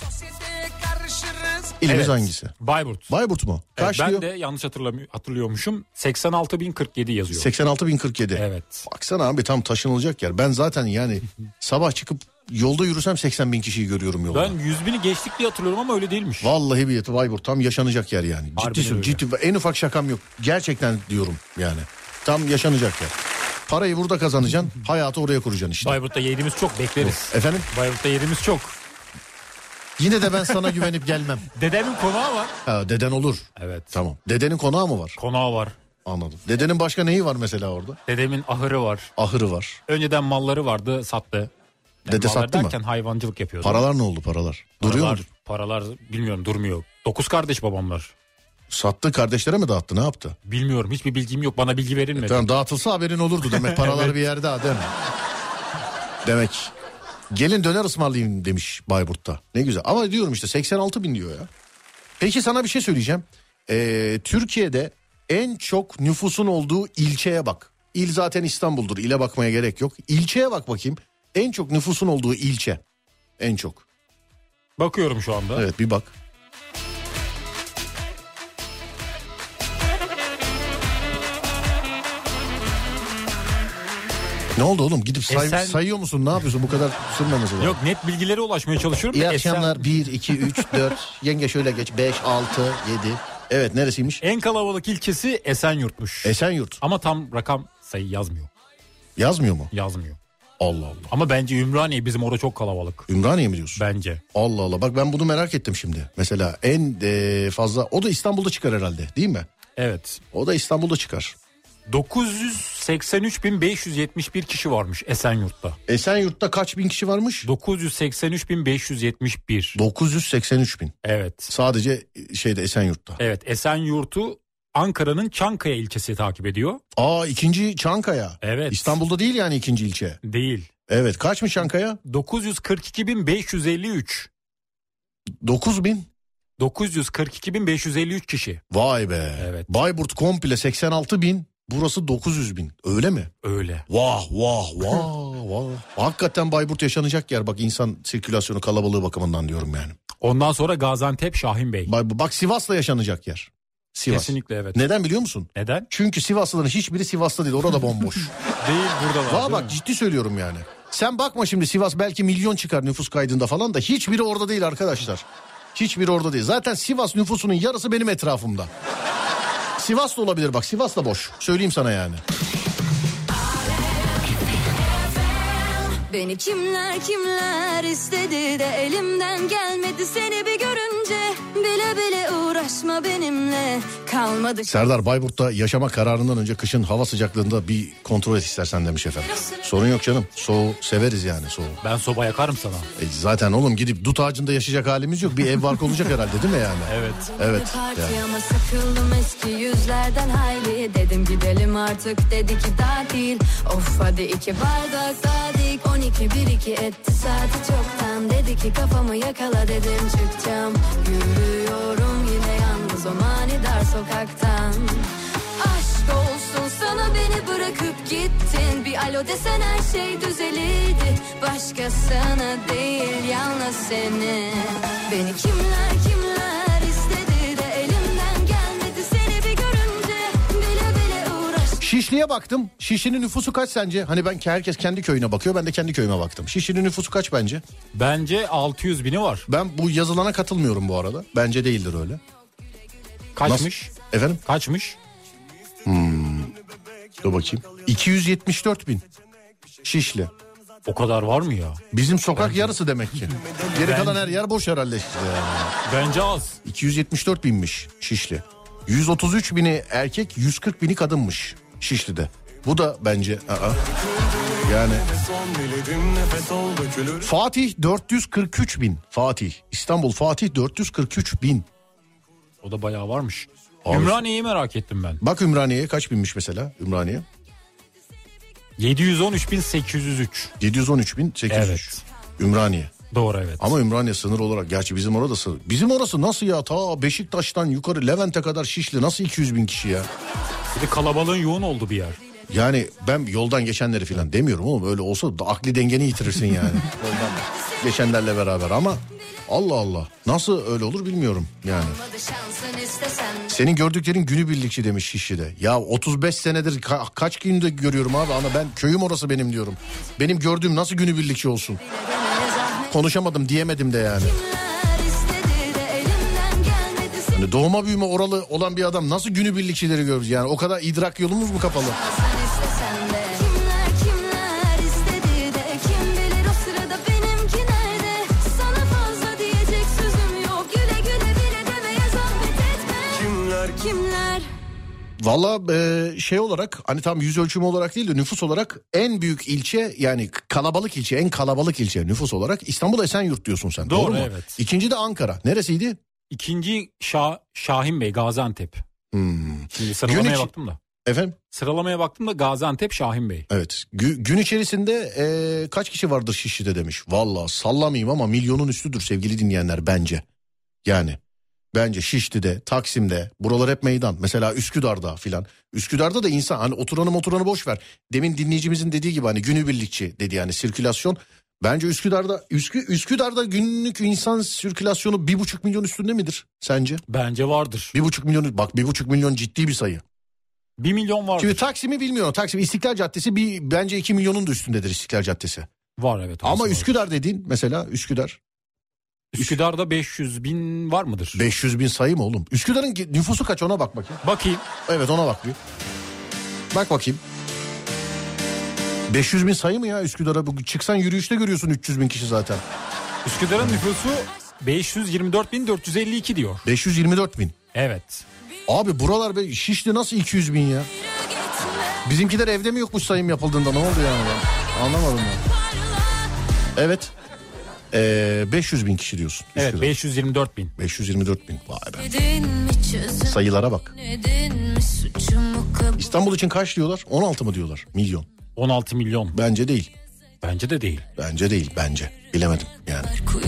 ilimiz Evet, hangisi? Bayburt. Bayburt mu? Evet, Kaç ben diyor? de yanlış hatırlamı- hatırlıyormuşum. seksen altı bin kırk yedi yazıyor. seksen altı bin kırk yedi. Evet. Baksana abi, tam taşınılacak yer. Ben zaten yani sabah çıkıp yolda yürüsem seksen bin kişiyi görüyorum yolda. Ben yüz bini geçtik diye hatırlıyorum ama öyle değilmiş. Vallahi bir Bayburt tam yaşanacak yer yani. Ciddi Harbiden söylüyorum, öyle. ciddi, en ufak şakam yok. Gerçekten diyorum yani. Tam yaşanacak yer. Parayı burada kazanacaksın, hayatı oraya kuracaksın işte. Bayburt'ta yerimiz çok, bekleriz. Efendim? Bayburt'ta yerimiz çok. Yine de ben sana güvenip gelmem. Dedemin konağı var. Ha, deden olur. Evet. Tamam. Dedenin konağı mı var? Konağı var. Anladım. Dedenin başka neyi var mesela orada? Dedemin ahırı var. Ahırı var. Önceden malları vardı, sattı. Yani Dede malları sattı mı? derken hayvancılık yapıyordu. Paralar ne oldu paralar? Duruyor Paralar, mu? paralar bilmiyorum, durmuyor. Dokuz kardeş babamlar. Sattı, kardeşlere mi dağıttı, ne yaptı? Bilmiyorum, hiçbir bilgim yok, bana bilgi verilmedi. E, tamam, dağıtılsa haberin olurdu demek, paraları evet. Bir yerde ha, değil mi? Demek. Gelin döner ısmarlayayım demiş Bayburt'ta. Ne güzel ama diyorum işte seksen altı bin diyor ya. Peki sana bir şey söyleyeceğim. Ee, Türkiye'de en çok nüfusun olduğu ilçeye bak. İl zaten İstanbul'dur, ile bakmaya gerek yok. İlçeye bak bakayım. En çok nüfusun olduğu ilçe. En çok. Bakıyorum şu anda. Evet, bir bak. Ne oldu oğlum, gidip say- Esen... sayıyor musun, ne yapıyorsun, bu kadar sürmemesi lazım. Yok, net bilgilere ulaşmaya çalışıyorum. İyi akşamlar. Esen... bir, iki, üç, dört yenge şöyle geç, beş, altı, yedi. Evet, neresiymiş? En kalabalık ilçesi Esenyurt'muş. Esenyurt. Ama tam rakam sayı yazmıyor. Yazmıyor mu? Yazmıyor. Allah Allah. Ama bence Ümraniye, bizim orada çok kalabalık. Ümraniye mi diyorsun? Bence. Allah Allah, bak ben bunu merak ettim şimdi. Mesela en e, fazla, o da İstanbul'da çıkar herhalde, değil mi? Evet. O da İstanbul'da çıkar. dokuz yüz seksen üç bin beş yüz yetmiş bir kişi varmış Esenyurt'ta. Esenyurt'ta kaç bin kişi varmış? dokuz yüz seksen üç bin beş yüz yetmiş bir. dokuz yüz seksen üç bin. Evet. Sadece şeyde, Esenyurt'ta. Evet, Esenyurt'u Ankara'nın Çankaya ilçesi takip ediyor. Aa, ikinci Çankaya. Evet. İstanbul'da değil yani ikinci ilçe. Değil. Evet, kaçmış Çankaya? dokuz yüz kırk iki bin beş yüz elli üç. dokuz bin? dokuz yüz kırk iki bin beş yüz elli üç kişi. Vay be. Evet. Bayburt komple seksen altı bin. Burası dokuz yüz bin. Öyle mi? Öyle. Vah vah vah vah. Hakikaten Bayburt yaşanacak yer. Bak, insan sirkülasyonu, kalabalığı bakımından diyorum yani. Ondan sonra Gaziantep, Şahin Bey. Bak, bak Sivas'ta yaşanacak yer. Sivas. Kesinlikle evet. Neden biliyor musun? Neden? Çünkü Sivaslıların hiçbiri Sivas'ta değil. Orada bomboş. Değil, burada var. Valla bak, ciddi söylüyorum yani. Sen bakma şimdi, Sivas belki milyon çıkar nüfus kaydında falan da hiçbiri orada değil arkadaşlar. Hiçbiri orada değil. Zaten Sivas nüfusunun yarısı benim etrafımda. Sivas da olabilir bak, Sivas da boş. Söyleyeyim sana yani. Beni kimler kimler istedi de elimden gelmedi, seni bir görünce bile bile uğraşma benimle kalmadı. Serdar, Bayburt'ta yaşama kararından önce kışın hava sıcaklığında bir kontrol et istersen demiş efendim. Sorun yok canım, soğuğu severiz yani, soğuğu. Ben soba yakarım sana. E zaten oğlum, gidip dut ağacında yaşayacak halimiz yok, bir ev barkı olacak herhalde, değil mi yani? Evet. Evet. Yani. Ama sıkıldım eski yüzlerden hayli, dedim gidelim artık, dedi ki daha değil. Of hadi iki bardak daha dik, on iki bir iki etti saati çoktan, dedi ki kafamı yakala, dedim çıkacağım. Yürüyorum yine yalnız o manidar sokaktan. Aşk olsun sana, beni bırakıp gittin, bir alo desen her şey düzelirdi. Başkasına değil, yalnız seni. Beni kimler kimler istedi de elimden gelmedi, seni bir görünce bile bile uğraş. Şişli'ye baktım. Şişli'nin nüfusu kaç sence? Hani ben, herkes kendi köyüne bakıyor, ben de kendi köyüme baktım. Şişli'nin nüfusu kaç bence? Bence altı yüz bini var. Ben bu yazılana katılmıyorum bu arada. Bence değildir öyle. Kaçmış? Nasıl? Efendim? Kaçmış? Hmm. Dur bakayım. iki yüz yetmiş dört bin. Şişli. O kadar var mı ya? Bizim sokak Bence... yarısı demek ki. Geri Bence... kalan her yer boş herhalde işte yani. Bence az. iki yüz yetmiş dört binmiş Şişli. yüz otuz üç bini erkek, yüz kırk bini kadınmış Şişli'de. Bu da bence aa. Yani Fatih dört yüz kırk üç bin. Fatih, İstanbul Fatih dört yüz kırk üç bin. O da bayağı varmış. Abi. Ümraniye'yi merak ettim ben. Bak Ümraniye'ye kaç binmiş mesela Ümraniye? yedi yüz on üç bin sekiz yüz üç. yedi yüz on üç bin sekiz yüz üç. Evet. Ümraniye. Doğru, evet. Ama Ümraniye sınır olarak, gerçi bizim orada sınır. Bizim orası nasıl ya, ta Beşiktaş'tan yukarı Levent'e kadar Şişli, nasıl iki yüz bin kişi ya? Bir de kalabalığın yoğun olduğu bir yer. Yani ben yoldan geçenleri falan demiyorum oğlum, öyle olsa da akli dengeni yitirirsin yani. Yoldan geçenlerle beraber ama Allah Allah, nasıl öyle olur bilmiyorum yani. Senin gördüklerin günübirlikçi demiş Şişli'de. Ya otuz beş senedir ka- kaç günde görüyorum abi, ama ben köyüm orası benim diyorum. Benim gördüğüm nasıl günübirlikçi olsun? Konuşamadım, diyemedim de yani. Yani doğma büyüme oralı olan bir adam nasıl günübirlikçileri görür yani? O kadar idrak yolumuz mu kapalı? Kimler? Valla e, şey olarak, hani tam yüz ölçümü olarak değil de nüfus olarak en büyük ilçe, yani kalabalık ilçe, en kalabalık ilçe nüfus olarak İstanbul Esenyurt diyorsun sen. Doğru, doğru mu? Evet. İkinci de Ankara. Neresiydi? İkinci Şah, Şahin Bey Gaziantep. Hmm. Şimdi sıralamaya Gün içi- baktım da. Efendim? Sıralamaya baktım da Gaziantep Şahin Bey. Evet. Gü- gün içerisinde e, kaç kişi vardır Şişli'de demiş. Valla sallamayayım ama milyonun üstüdür sevgili dinleyenler bence. Yani bence Şişli'de, Taksim'de, buralar hep meydan. Mesela Üsküdar'da filan. Üsküdar'da da insan hani oturanı oturanı boş ver. Demin dinleyicimizin dediği gibi hani günübirlikçi dedi yani sirkülasyon. Bence Üsküdar'da Üskü, Üsküdar'da günlük insan sirkülasyonu bir buçuk milyon üstünde midir sence? Bence vardır. Bir buçuk milyon bak bir buçuk milyon ciddi bir sayı. Bir milyon vardır. Şimdi Taksim'i bilmiyorum. Taksim İstiklal Caddesi bir bence iki milyonun da üstündedir İstiklal Caddesi. Var evet. Ama var. Üsküdar dediğin mesela Üsküdar. Üsküdar'da beş yüz bin var mıdır? beş yüz bin sayı mı oğlum? Üsküdar'ın nüfusu kaç ona bak bakayım. Bakayım. Evet ona bak bir. Bak bakayım. beş yüz bin sayı mı ya Üsküdar'a? Çıksan yürüyüşte görüyorsun üç yüz bin kişi zaten. Üsküdar'ın nüfusu beş yüz yirmi dört bin dört yüz elli iki diyor. beş yüz yirmi dört bin. Evet. Abi buralar be Şişli nasıl iki yüz bin ya? Bizimkiler evde mi yokmuş sayım yapıldığında ne oldu yani ben? Anlamadım ben. Evet. Ee, beş yüz bin kişi diyorsun. Evet Üsküdar. beş yüz yirmi dört bin. beş yüz yirmi dört bin. Vay be. Sayılara bak. İstanbul için kaç diyorlar? on altı mı diyorlar? Milyon. on altı milyon. Bence değil. Bence de değil. Bence değil bence. Bilemedim yani.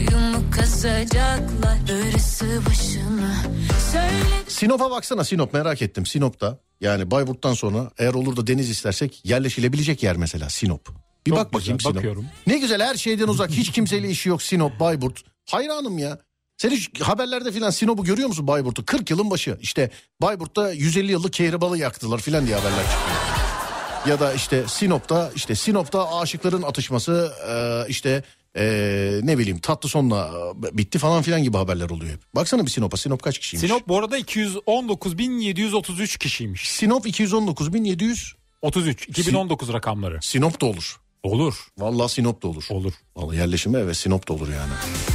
Sinop'a baksana Sinop merak ettim. Sinop'ta yani Bayburt'tan sonra eğer olur da deniz istersek yerleşilebilecek yer mesela Sinop. Bir Çok bak bakayım güzel, Sinop. bakıyorum. Ne güzel her şeyden uzak hiç kimseyle işi yok Sinop Bayburt. Hayranım ya. Sen hiç haberlerde filan Sinop'u görüyor musun Bayburt'u? kırk yılın başı işte Bayburt'ta yüz elli yıllık kehribalı yaktılar filan diye haberler çıkıyor. Ya da işte Sinop'ta işte Sinop'ta aşıkların atışması e, işte e, ne bileyim tatlı sonla bitti falan filan gibi haberler oluyor hep. Baksana bir Sinop'a. Sinop kaç kişiymiş? Sinop bu arada iki yüz on dokuz bin yedi yüz otuz üç kişiymiş. Sinop iki yüz on dokuz bin yedi yüz otuz üç. iki bin on dokuz rakamları. Sinop da olur. Olur. Vallahi Sinop da olur. Olur. Vallahi yerleşime evet Sinop da olur yani.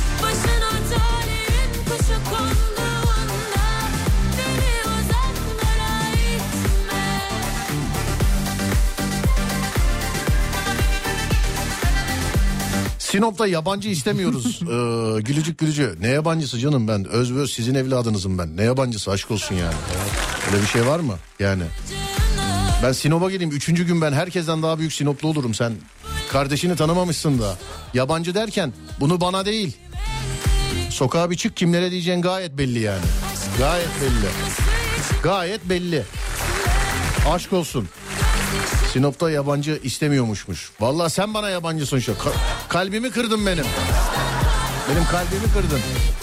Sinop'ta yabancı istemiyoruz. ee, gülücük gülücü. Ne yabancısı canım ben? Öz ve öz sizin evladınızım ben. Ne yabancısı aşk olsun yani. Öyle bir şey var mı? Yani. Ben Sinop'a geleyim. Üçüncü gün ben herkesten daha büyük Sinoplu olurum. Sen kardeşini tanımamışsın da. Yabancı derken bunu bana değil. Sokağa bir çık kimlere diyeceğin gayet belli yani. Gayet belli. Gayet belli. Aşk olsun. Sinop'ta yabancı istemiyormuşmuş. Vallahi sen bana yabancısın şu. Ka- kalbimi kırdın benim. Benim kalbimi kırdın.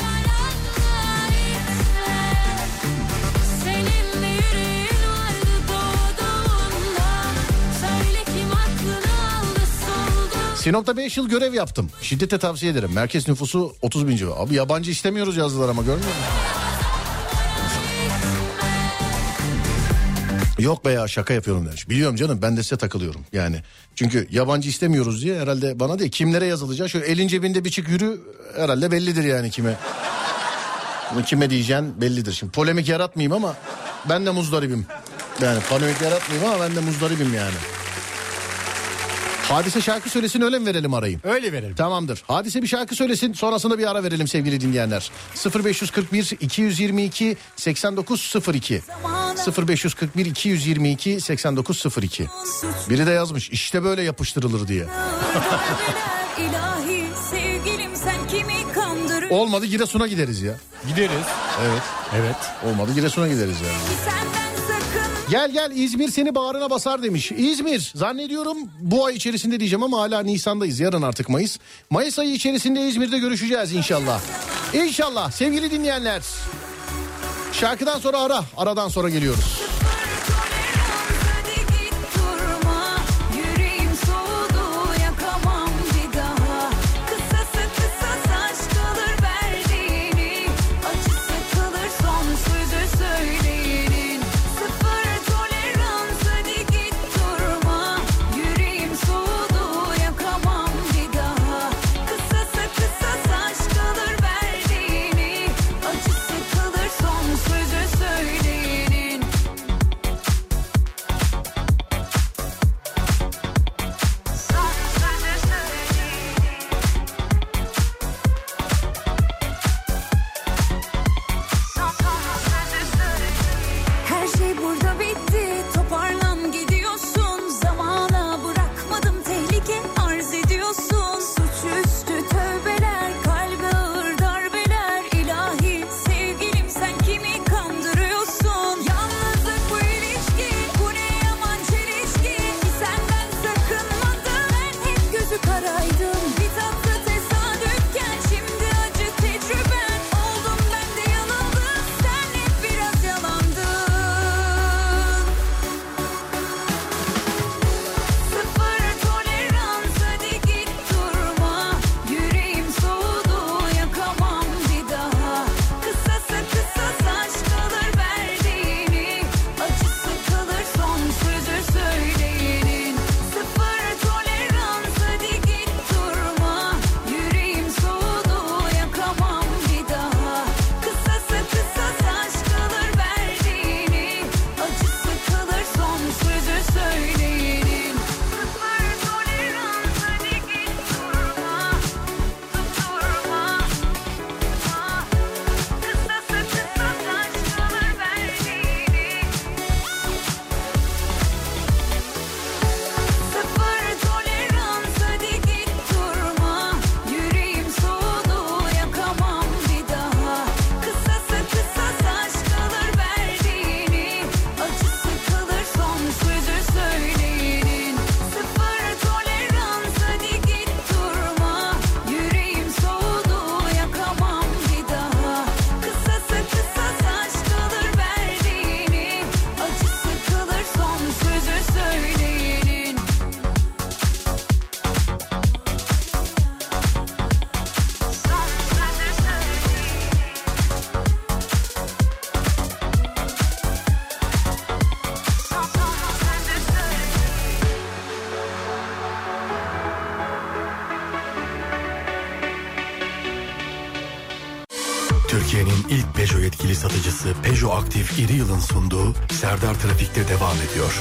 Sinop'ta beş yıl görev yaptım. Şiddetle tavsiye ederim. Merkez nüfusu otuz bin civarı. Abi yabancı istemiyoruz yazdılar ama görmüyor musun? Yok be ya şaka yapıyorum demiş. Biliyorum canım ben de size takılıyorum yani. Çünkü yabancı istemiyoruz diye herhalde bana değil kimlere yazılacak. Şöyle elin cebinde bir çık yürü herhalde bellidir yani kime. Bunu kime diyeceğin bellidir. Şimdi polemik yaratmayayım ama ben de muzdaribim. Yani polemik yaratmayayım ama ben de muzdaribim yani. Hadise şarkı söylesin öyle mi verelim arayı? Öyle verelim. Tamamdır. Hadise bir şarkı söylesin sonrasında bir ara verelim sevgili dinleyenler. sıfır beş kırk bir iki yüz yirmi iki seksen dokuz sıfır iki sıfır beş kırk bir iki yüz yirmi iki seksen dokuz sıfır iki. Biri de yazmış işte böyle yapıştırılır diye. İlahi sevgilim sen kimi kandırır? Olmadı Giresun'a gideriz ya. Gideriz. Evet. Evet. Olmadı Giresun'a gideriz yani. Gel gel İzmir seni bağrına basar demiş. İzmir zannediyorum bu ay içerisinde diyeceğim ama hala Nisan'dayız. Yarın artık Mayıs. Mayıs ayı içerisinde İzmir'de görüşeceğiz inşallah. İnşallah sevgili dinleyenler. Şarkıdan sonra ara. Aradan sonra geliyoruz. ilk Peugeot yetkili satıcısı Peugeot Aktif İri Yıl'ın sunduğu Serdar Trafik'te devam ediyor.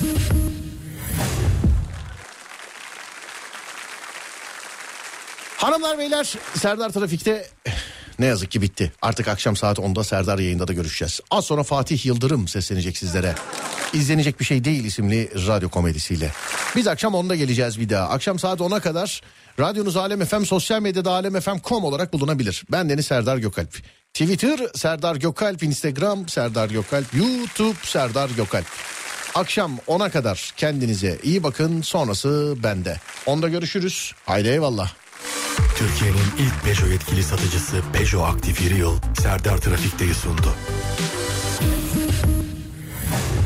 Hanımlar beyler, Serdar Trafik'te ne yazık ki bitti. Artık akşam saat onda Serdar yayında da görüşeceğiz. Az sonra Fatih Yıldırım seslenecek sizlere. İzlenecek bir şey değil isimli radyo komedisiyle. Biz akşam onda geleceğiz bir daha. Akşam saat ona kadar radyonuz Alem F M, sosyal medyada alem f m nokta com olarak bulunabilir. Ben Deniz Serdar Gökalp. Twitter Serdar Gökalp, Instagram Serdar Gökalp, YouTube Serdar Gökalp. Akşam ona kadar kendinize iyi bakın, sonrası bende. Onda görüşürüz. Haydi eyvallah. Türkiye'nin ilk Peugeot yetkili satıcısı Peugeot Aktif İri Yıl Serdar Trafik'teyi sundu.